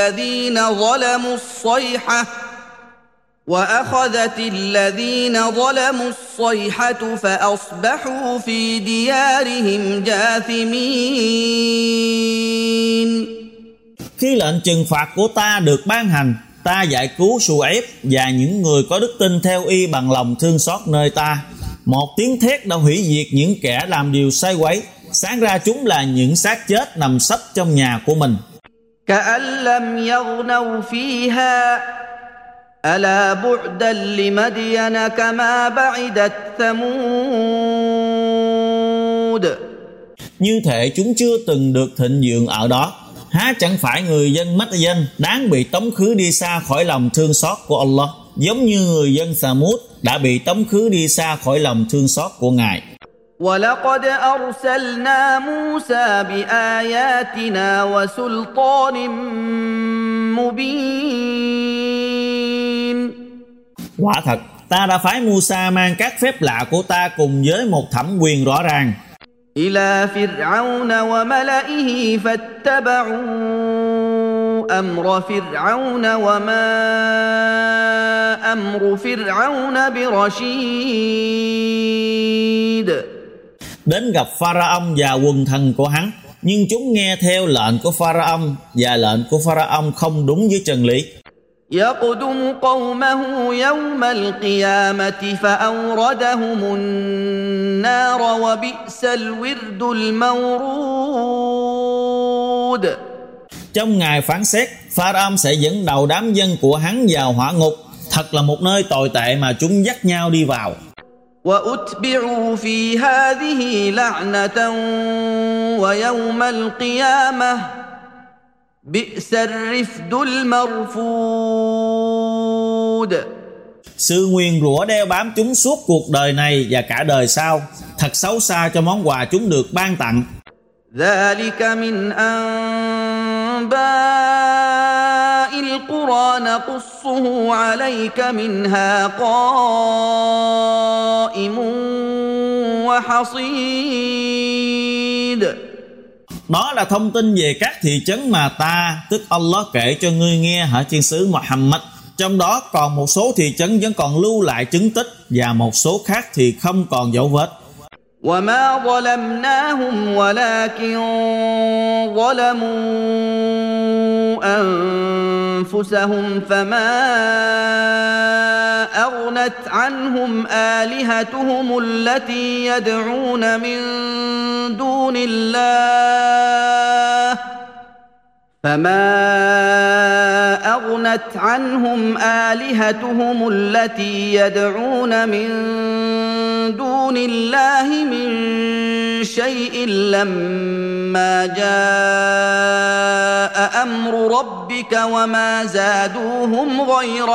الذين ظلموا الصيحة فأصبحوا في ديارهم جاثمين.
Khi lệnh trừng phạt của ta được ban hành, ta giải cứu Shu'aib và những người có đức tin theo y bằng lòng thương xót nơi ta. Một tiếng thét đã hủy diệt những kẻ làm điều sai quấy, sáng ra chúng là những xác chết nằm sấp trong nhà của mình.
كأن لم يغنوا فيها ألا بعدا لمدين كما بعدت ثمود.
Như thể chúng chưa từng được thịnh vượng ở đó. Há chẳng phải người dân Madian đáng bị tống khứ đi xa khỏi lòng thương xót của Allah, giống như người dân Thamud đã bị tống khứ đi xa khỏi lòng thương xót của Ngài.
وَلَقَدْ أَرْسَلْنَا مُوسَى بِآيَاتِنَا وَسُلْطَانٍ مُبِينٍ.
Quả thật, ta đã phái Musa mang các phép lạ của ta cùng với một thẩm quyền rõ ràng.
إِلَى فِرْعَوْنَ وَمَلَئِهِ فَاتَّبَعُوا أَمْرَ فِرْعَوْنَ وَمَا أَمْرُ فِرْعَوْنَ بِرَشِيدٍ.
Đến gặp Pharaoh và quần thần của hắn, nhưng chúng nghe theo lệnh của Pharaoh, và lệnh của Pharaoh không đúng với chân lý.
يقدم قومه يوم القيامة فأوردهم النار وبئس الورد المورود.
Trong ngày phán xét, Pharaoh sẽ dẫn đầu đám dân của hắn vào hỏa ngục. Thật là một nơi tồi tệ mà chúng dắt nhau đi vào.
وأتبعوا في هذه لعنة ويوم القيامة بئس الرفد المرفود.
Sự nguyền rủa đeo bám chúng suốt cuộc đời này và cả đời sau. Thật xấu xa cho món quà chúng được ban tặng.
ذلك من أنباء القرى نقصه عليك منها قائم وحصيد.
Đó là thông tin về các thị trấn mà ta, tức Allah kể cho ngươi nghe, hỡi thiên sứ Muhammad. Trong đó còn một số thị trấn vẫn còn lưu lại chứng tích, và một số khác thì không còn dấu vết.
وما ظلمناهم ولكن ظلموا أنفسهم فما أغنت عنهم آلهتهم التي يدعون من دون الله فما أغنت عنهم آلهتهم التي يدعون من دون الله من شيء لما جاء أمر ربك وما زادوهم غير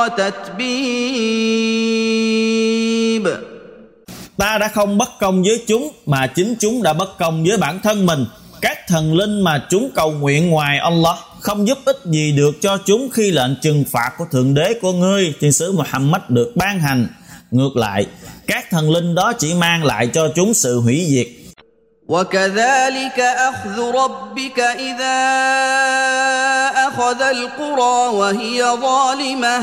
تتبيب.
Ta đã không bất công với chúng, mà chính chúng đã bất công với bản thân mình. Các thần linh mà chúng cầu nguyện ngoài Allah không giúp ích gì được cho chúng khi lệnh trừng phạt của Thượng Đế của ngươi, Thiên sứ Muhammad, được ban hành. Ngược lại, các thần linh đó chỉ mang lại cho chúng sự hủy diệt.
وَكَذَلِكَ أَخْذُ رَبِّكَ إِذَا أَخَذَ الْقُرَى وَهِيَ ظَالِمَةٌ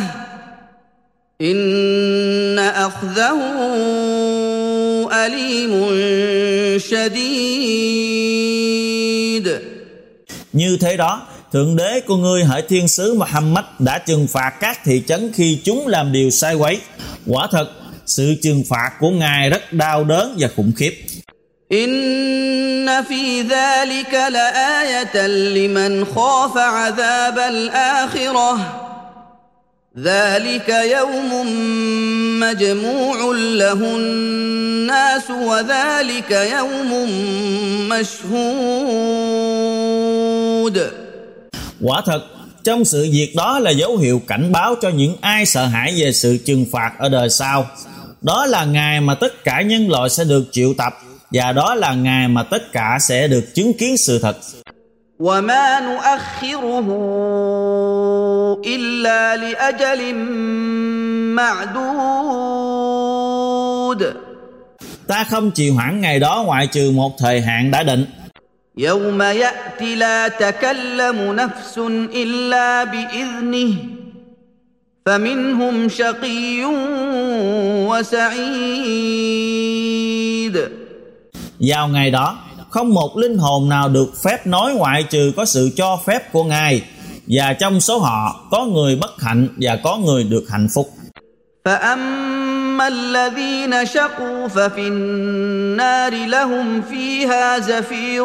إِنَّ أَخْذَهُ أَلِيمٌ شَدِيدٌ.
Như thế đó, Thượng Đế của ngươi hỡi Thiên sứ Muhammad đã trừng phạt các thị trấn khi chúng làm điều sai quấy. Quả thật, sự trừng phạt của Ngài rất đau đớn và khủng khiếp.
إن في ذلك لآية لمن خاف عذاب الآخرة ذلك يوم مجموع له الناس وذلك يوم مشهود.
Quả thật, trong sự việc đó là dấu hiệu cảnh báo cho những ai sợ hãi về sự trừng phạt ở đời sau. Đó là ngày mà tất cả nhân loại sẽ được triệu tập, và đó là ngày mà tất cả sẽ được chứng kiến sự thật.
وَمَا نُؤَخِّرُهُ إِلَّا لِأَجَلٍ مَّعْدُودٍ.
Ta không trì hoãn ngày đó ngoại trừ một thời hạn đã định.
يَوْمَ يَأْتِ لَا تَكَلَّمُ نَفْسٌ إِلَّا بِإِذْنِهِ فَمِنْهُمْ شَقِيٌّ وَسَعِيدٌ.
Vào ngày đó, không một linh hồn nào được phép nói ngoại trừ có sự cho phép của Ngài, và trong số họ có người bất hạnh và có người được hạnh phúc.
فَأَمَّا الَّذِينَ شَقُوا فَفِي النَّارِ لَهُمْ فِيهَا زَفِيرٌ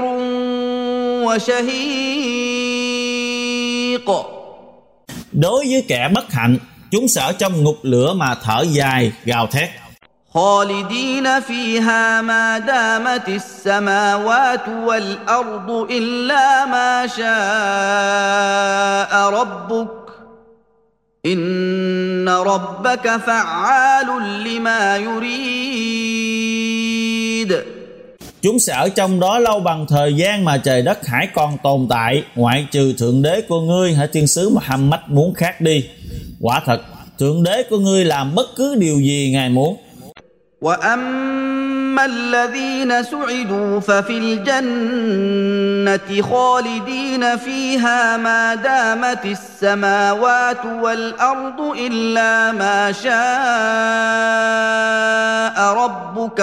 وَشَهِيقٌ.
Đối với kẻ bất hạnh, chúng sẽ ở trong ngục lửa mà thở dài, gào thét.
خالدين فيها ما دامت السماوات والأرض إلا ما شاء ربك إن ربك فعال لما يريد.
Chúng sẽ ở trong đó lâu bằng thời gian mà trời đất hải còn tồn tại, ngoại trừ Thượng Đế của ngươi hỡi Thiên sứ Muhammad muốn khác đi. Quả thật, Thượng Đế của ngươi làm bất cứ điều gì Ngài muốn.
وَأَمَّا الَّذِينَ سُعِدُوا فَفِي الْجَنَّةِ خَالِدِينَ فِيهَا مَا دَامَتِ السَّمَاوَاتُ وَالْأَرْضُ إِلَّا مَا شَاءَ رَبُّكَ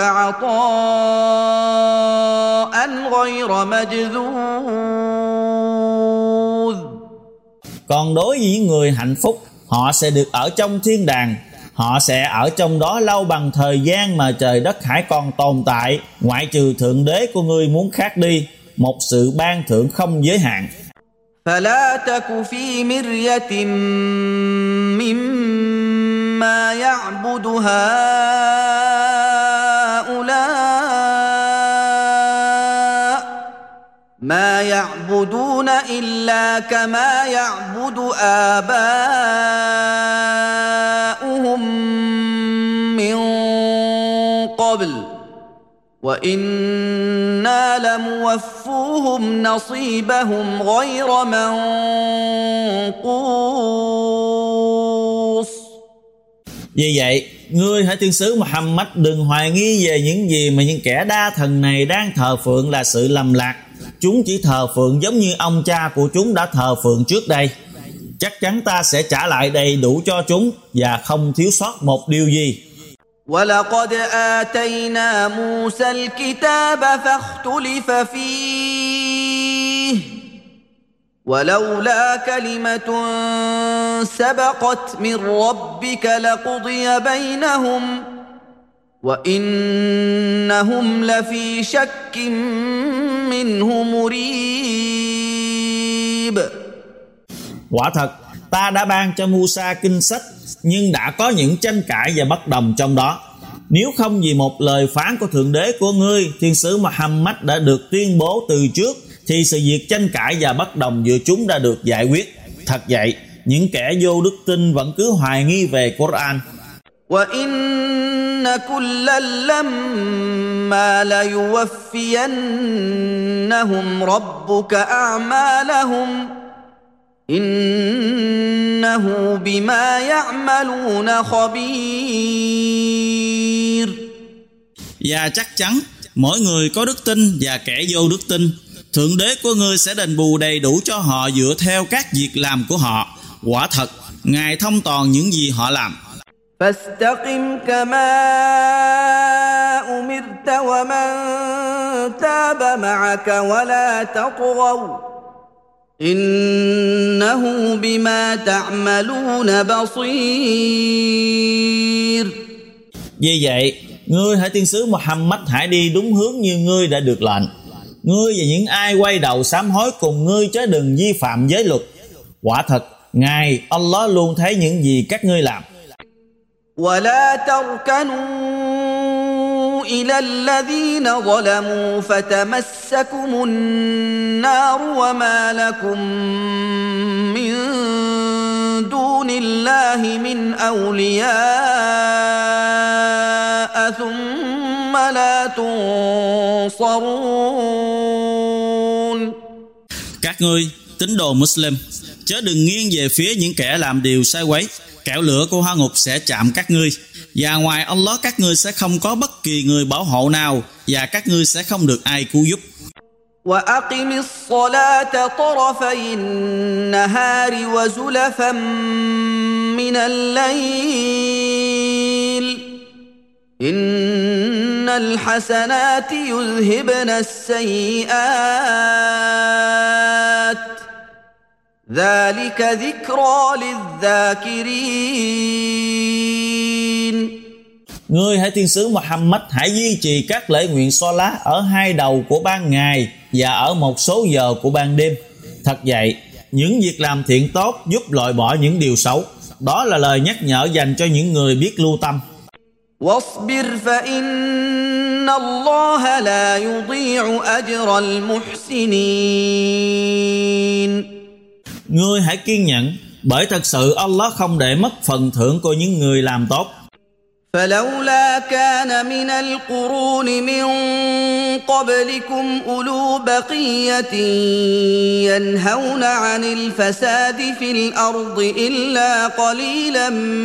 عَطَاءً غَيْرَ مَجْذُوذٍ.
Còn đối với những người hạnh phúc, họ sẽ được ở trong thiên đàng. Họ sẽ ở trong đó lâu bằng thời gian mà trời đất hải còn tồn tại, ngoại trừ Thượng Đế của ngươi muốn khác đi, một sự ban thưởng không giới hạn.
فَلَا تَكُ فِي مِرْيَةٍ مِّمَّا يَعْبُدُ هَؤُلَاءِ مَا يَعْبُدُونَ إِلَّا كَمَا يَعْبُدُ آبَاؤُهُم مِّن قَبْلُ وَإِنَّا لَمُوَفُّوهُمْ نَصِيبَهُمْ غَيْرَ مَنقُوصٍ.
Vì vậy, ngươi hỡi Thiên sứ Muhammad đừng hoài nghi về những gì mà những kẻ đa thần này đang thờ phượng là sự lầm lạc. Chúng chỉ thờ phượng giống như ông cha của chúng đã thờ phượng trước đây. Chắc chắn ta sẽ trả lại đầy đủ cho chúng và không thiếu sót một điều gì.
وَلَقَدْ آتَيْنَا مُوسَى الْكِتَابَ فَاخْتُلِفَ فِيهِ وَلَوْلَا كَلِمَةٌ سَبَقَتْ مِنْ رَبِّكَ لَقُضِيَ بَيْنَهُمْ وَإِنَّهُمْ لَفِي شَكٍّ مِّنْهُ مُرِيبٍ.
Quả thật, ta đã ban cho Musa kinh sách, nhưng đã có những tranh cãi và bất đồng trong đó. Nếu không vì một lời phán của Thượng Đế của ngươi, thiên sứ Muhammad đã được tuyên bố từ trước, thì sự việc tranh cãi và bất đồng giữa chúng đã được giải quyết. Thật vậy, những kẻ vô đức tin vẫn cứ hoài nghi về Quran.
وَإِنَّ كُلًّا لَّمَّا لَيُوَفِّيَنَّهُمْ رَبُّكَ أَعْمَالَهُمْ إِنَّهُ بِمَا يَعْمَلُونَ خَبِيرٌ.
Và chắc chắn mỗi người có đức tin và kẻ vô đức tin, Thượng Đế của ngươi sẽ đền bù đầy đủ cho họ dựa theo các việc làm của họ. Quả thật, Ngài thông toàn những gì họ làm.
فاستقم كما أمرت ومن تاب معك ولا تطغوا إنه بما تعملون بصير.
Vì vậy, ngươi hỡi tiên sứ Muhammad hãy đi đúng hướng như ngươi đã được lệnh. Ngươi và những ai quay đầu sám hối cùng ngươi chớ đừng vi phạm giới luật. Quả thật, Ngài Allah luôn thấy những gì các ngươi làm.
ولا تركنوا إلى الذين ظلموا فتمسكم النار وما لكم من دون الله من أولياء ثم لا تنصرون.
Các ngươi tín đồ Muslim chớ đừng nghiêng về phía những kẻ làm điều sai quấy, kẻo lửa của hỏa ngục sẽ chạm các ngươi, và ngoài Allah các ngươi sẽ không có bất kỳ người bảo hộ nào, và các ngươi sẽ không được ai cứu giúp.
وَأَقِمِ الصَّلَاةَ طَرَفَيِ النَّهَارِ وَزُلَفًا مِّنَ اللَّيْلِ إِنَّ الْحَسَنَاتِ يُذْهِبْنَ السَّيِّئَاتِ ذَلِكَ ذِكْرَى لِلذَّاكِرِينَ.
Ngươi hãy tiên sứ Muhammad hãy duy trì các lễ nguyện Salat ở hai đầu của ban ngày và ở một số giờ của ban đêm. Thật vậy, những việc làm thiện tốt giúp loại bỏ những điều xấu. Đó là lời nhắc nhở dành cho những người biết lưu tâm.
وَاصْبِرْ فَإِنَّ اللَّهَ لَا يُضِيعُ أَجْرَ الْمُحْسِنِينَ.
Ngươi hãy kiên nhẫn, bởi thật sự Allah không để mất phần thưởng của những người làm tốt.
فلولا كان من القرون من قبلكم أولو بقية ينهون عن الفساد في الأرض إلا قليلا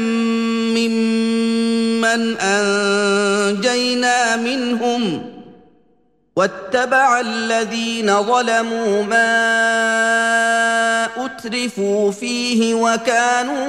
ممن أنجينا منهم واتبع الذين ظلموا ما أترفوا فيه وكانوا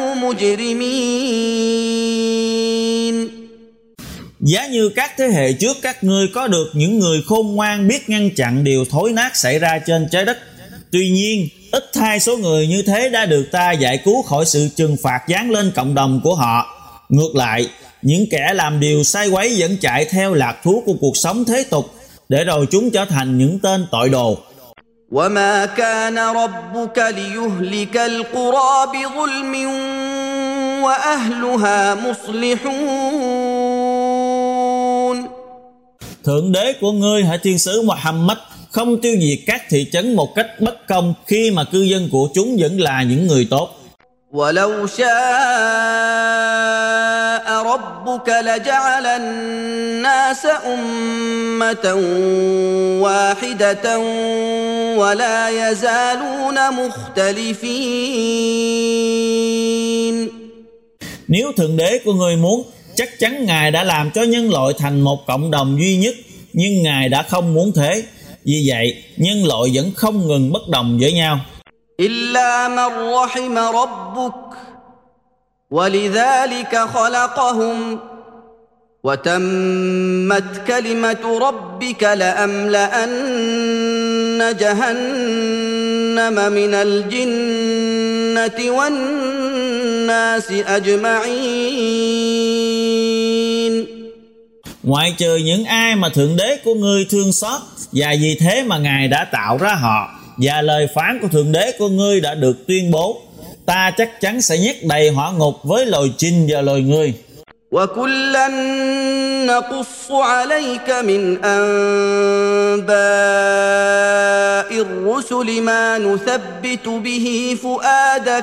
مجرمين.
Giá như các thế hệ trước các ngươi có được những người khôn ngoan biết ngăn chặn điều thối nát xảy ra trên trái đất. Tuy nhiên, ít thay số người như thế đã được ta giải cứu khỏi sự trừng phạt giáng lên cộng đồng của họ. Ngược lại, những kẻ làm điều sai quấy vẫn chạy theo lạc thú của cuộc sống thế tục, để rồi chúng trở thành những tên tội đồ.
وَمَا كَانَ رَبُّكَ لِيُهْلِكَ الْقُرَى بِظُلْمٍ وَأَهْلُهَا مُصْلِحُونَ.
Thượng đế của ngươi hỡi thiên sứ Muhammad không tiêu diệt các thị trấn một cách bất công khi mà cư dân của chúng vẫn là những người tốt.
وَلَوْ شَاءَ رَبُّكَ لَجَعَلَ النَّاسَ أُمَّةً وَاحِدَةً وَلَا يَزَالُونَ مُخْتَلِفِينَ.
Nếu Thượng Đế của ngươi muốn, chắc chắn Ngài đã làm cho nhân loại thành một cộng đồng duy nhất, nhưng Ngài đã không muốn thế. Vì vậy, nhân loại vẫn không ngừng bất đồng với nhau.
إِلَّا مَنْ رَحِمَ رَبُّكَ وَلِذَلِكَ خَلَقَهُمْ وتمت كلمة ربك لأملأن جهنم من الجنة والناس أجمعين.
Ngoại trừ những ai mà Thượng Đế của ngươi thương xót, và vì thế mà Ngài đã tạo ra họ, và lời phán của Thượng Đế của ngươi đã được tuyên bố, ta chắc chắn sẽ nhét đầy hỏa ngục với loài chim và loài người.
وَكُلًّا نَقُصُّ عَلَيْكَ مِنْ أَنْبَاءِ الرُّسُلِ مَا نُثَبِّتُ بِهِ فُؤَادَكَ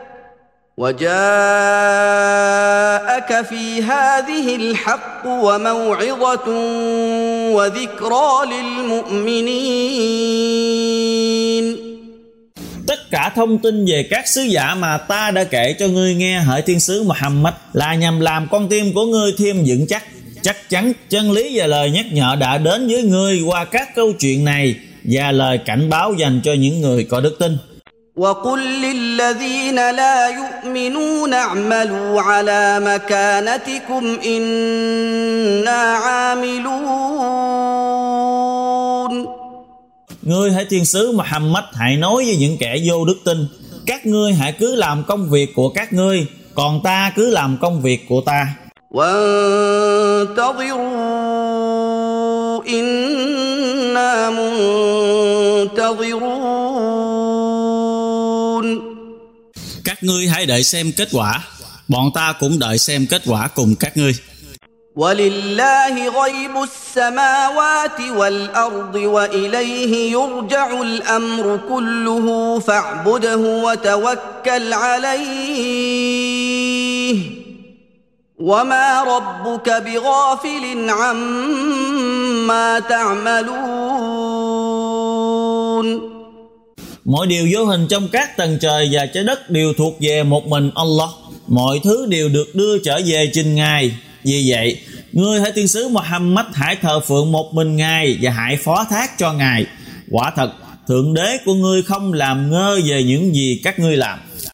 وَجَاءَكَ فِي هَذِهِ الْحَقُّ وَمَوْعِظَةٌ وَذِكْرَى لِلْمُؤْمِنِينَ.
Tất cả thông tin về các sứ giả mà ta đã kể cho ngươi nghe hỡi thiên sứ Muhammad là nhằm làm con tim của ngươi thêm vững chắc. Chắc chắn chân lý và lời nhắc nhở đã đến với ngươi qua các câu chuyện này và lời cảnh báo dành cho những người có đức tin.
وَقُلْ لِلَّذِينَ لَا يُؤْمِنُونَ اعْمَلُوا عَلَى مَكَانَتِكُمْ إِنَّا عَامِلُونَ.
Ngươi hãy thiên sứ Muhammad hãy nói với những kẻ vô đức tin, các ngươi hãy cứ làm công việc của các ngươi, còn ta cứ làm công việc của ta.
وَانْتَظِرُوا إِنَّا مُنْتَظِرُونَ.
Các ngươi hãy đợi xem kết quả, bọn ta cũng đợi xem kết quả cùng các ngươi.
وَلِلَّهِ غَيْبُ السَّمَاوَاتِ وَالْأَرْضِ وَإِلَيْهِ يُرْجَعُ الْأَمْرُ كُلُّهُ فَاعْبُدْهُ وَتَوَكَّلْ عَلَيْهِ وَمَا رَبُّكَ بِغَافِلٍ عَمَّا تَعْمَلُونَ.
Mọi điều vô hình trong các tầng trời và trái đất đều thuộc về một mình Allah. Mọi thứ đều được đưa trở về trình Ngài. Vì vậy, ngươi hãy thiên sứ Muhammad hãy thờ phượng một mình Ngài và hãy phó thác cho Ngài. Quả thật, Thượng Đế của ngươi không làm ngơ về những gì các ngươi làm.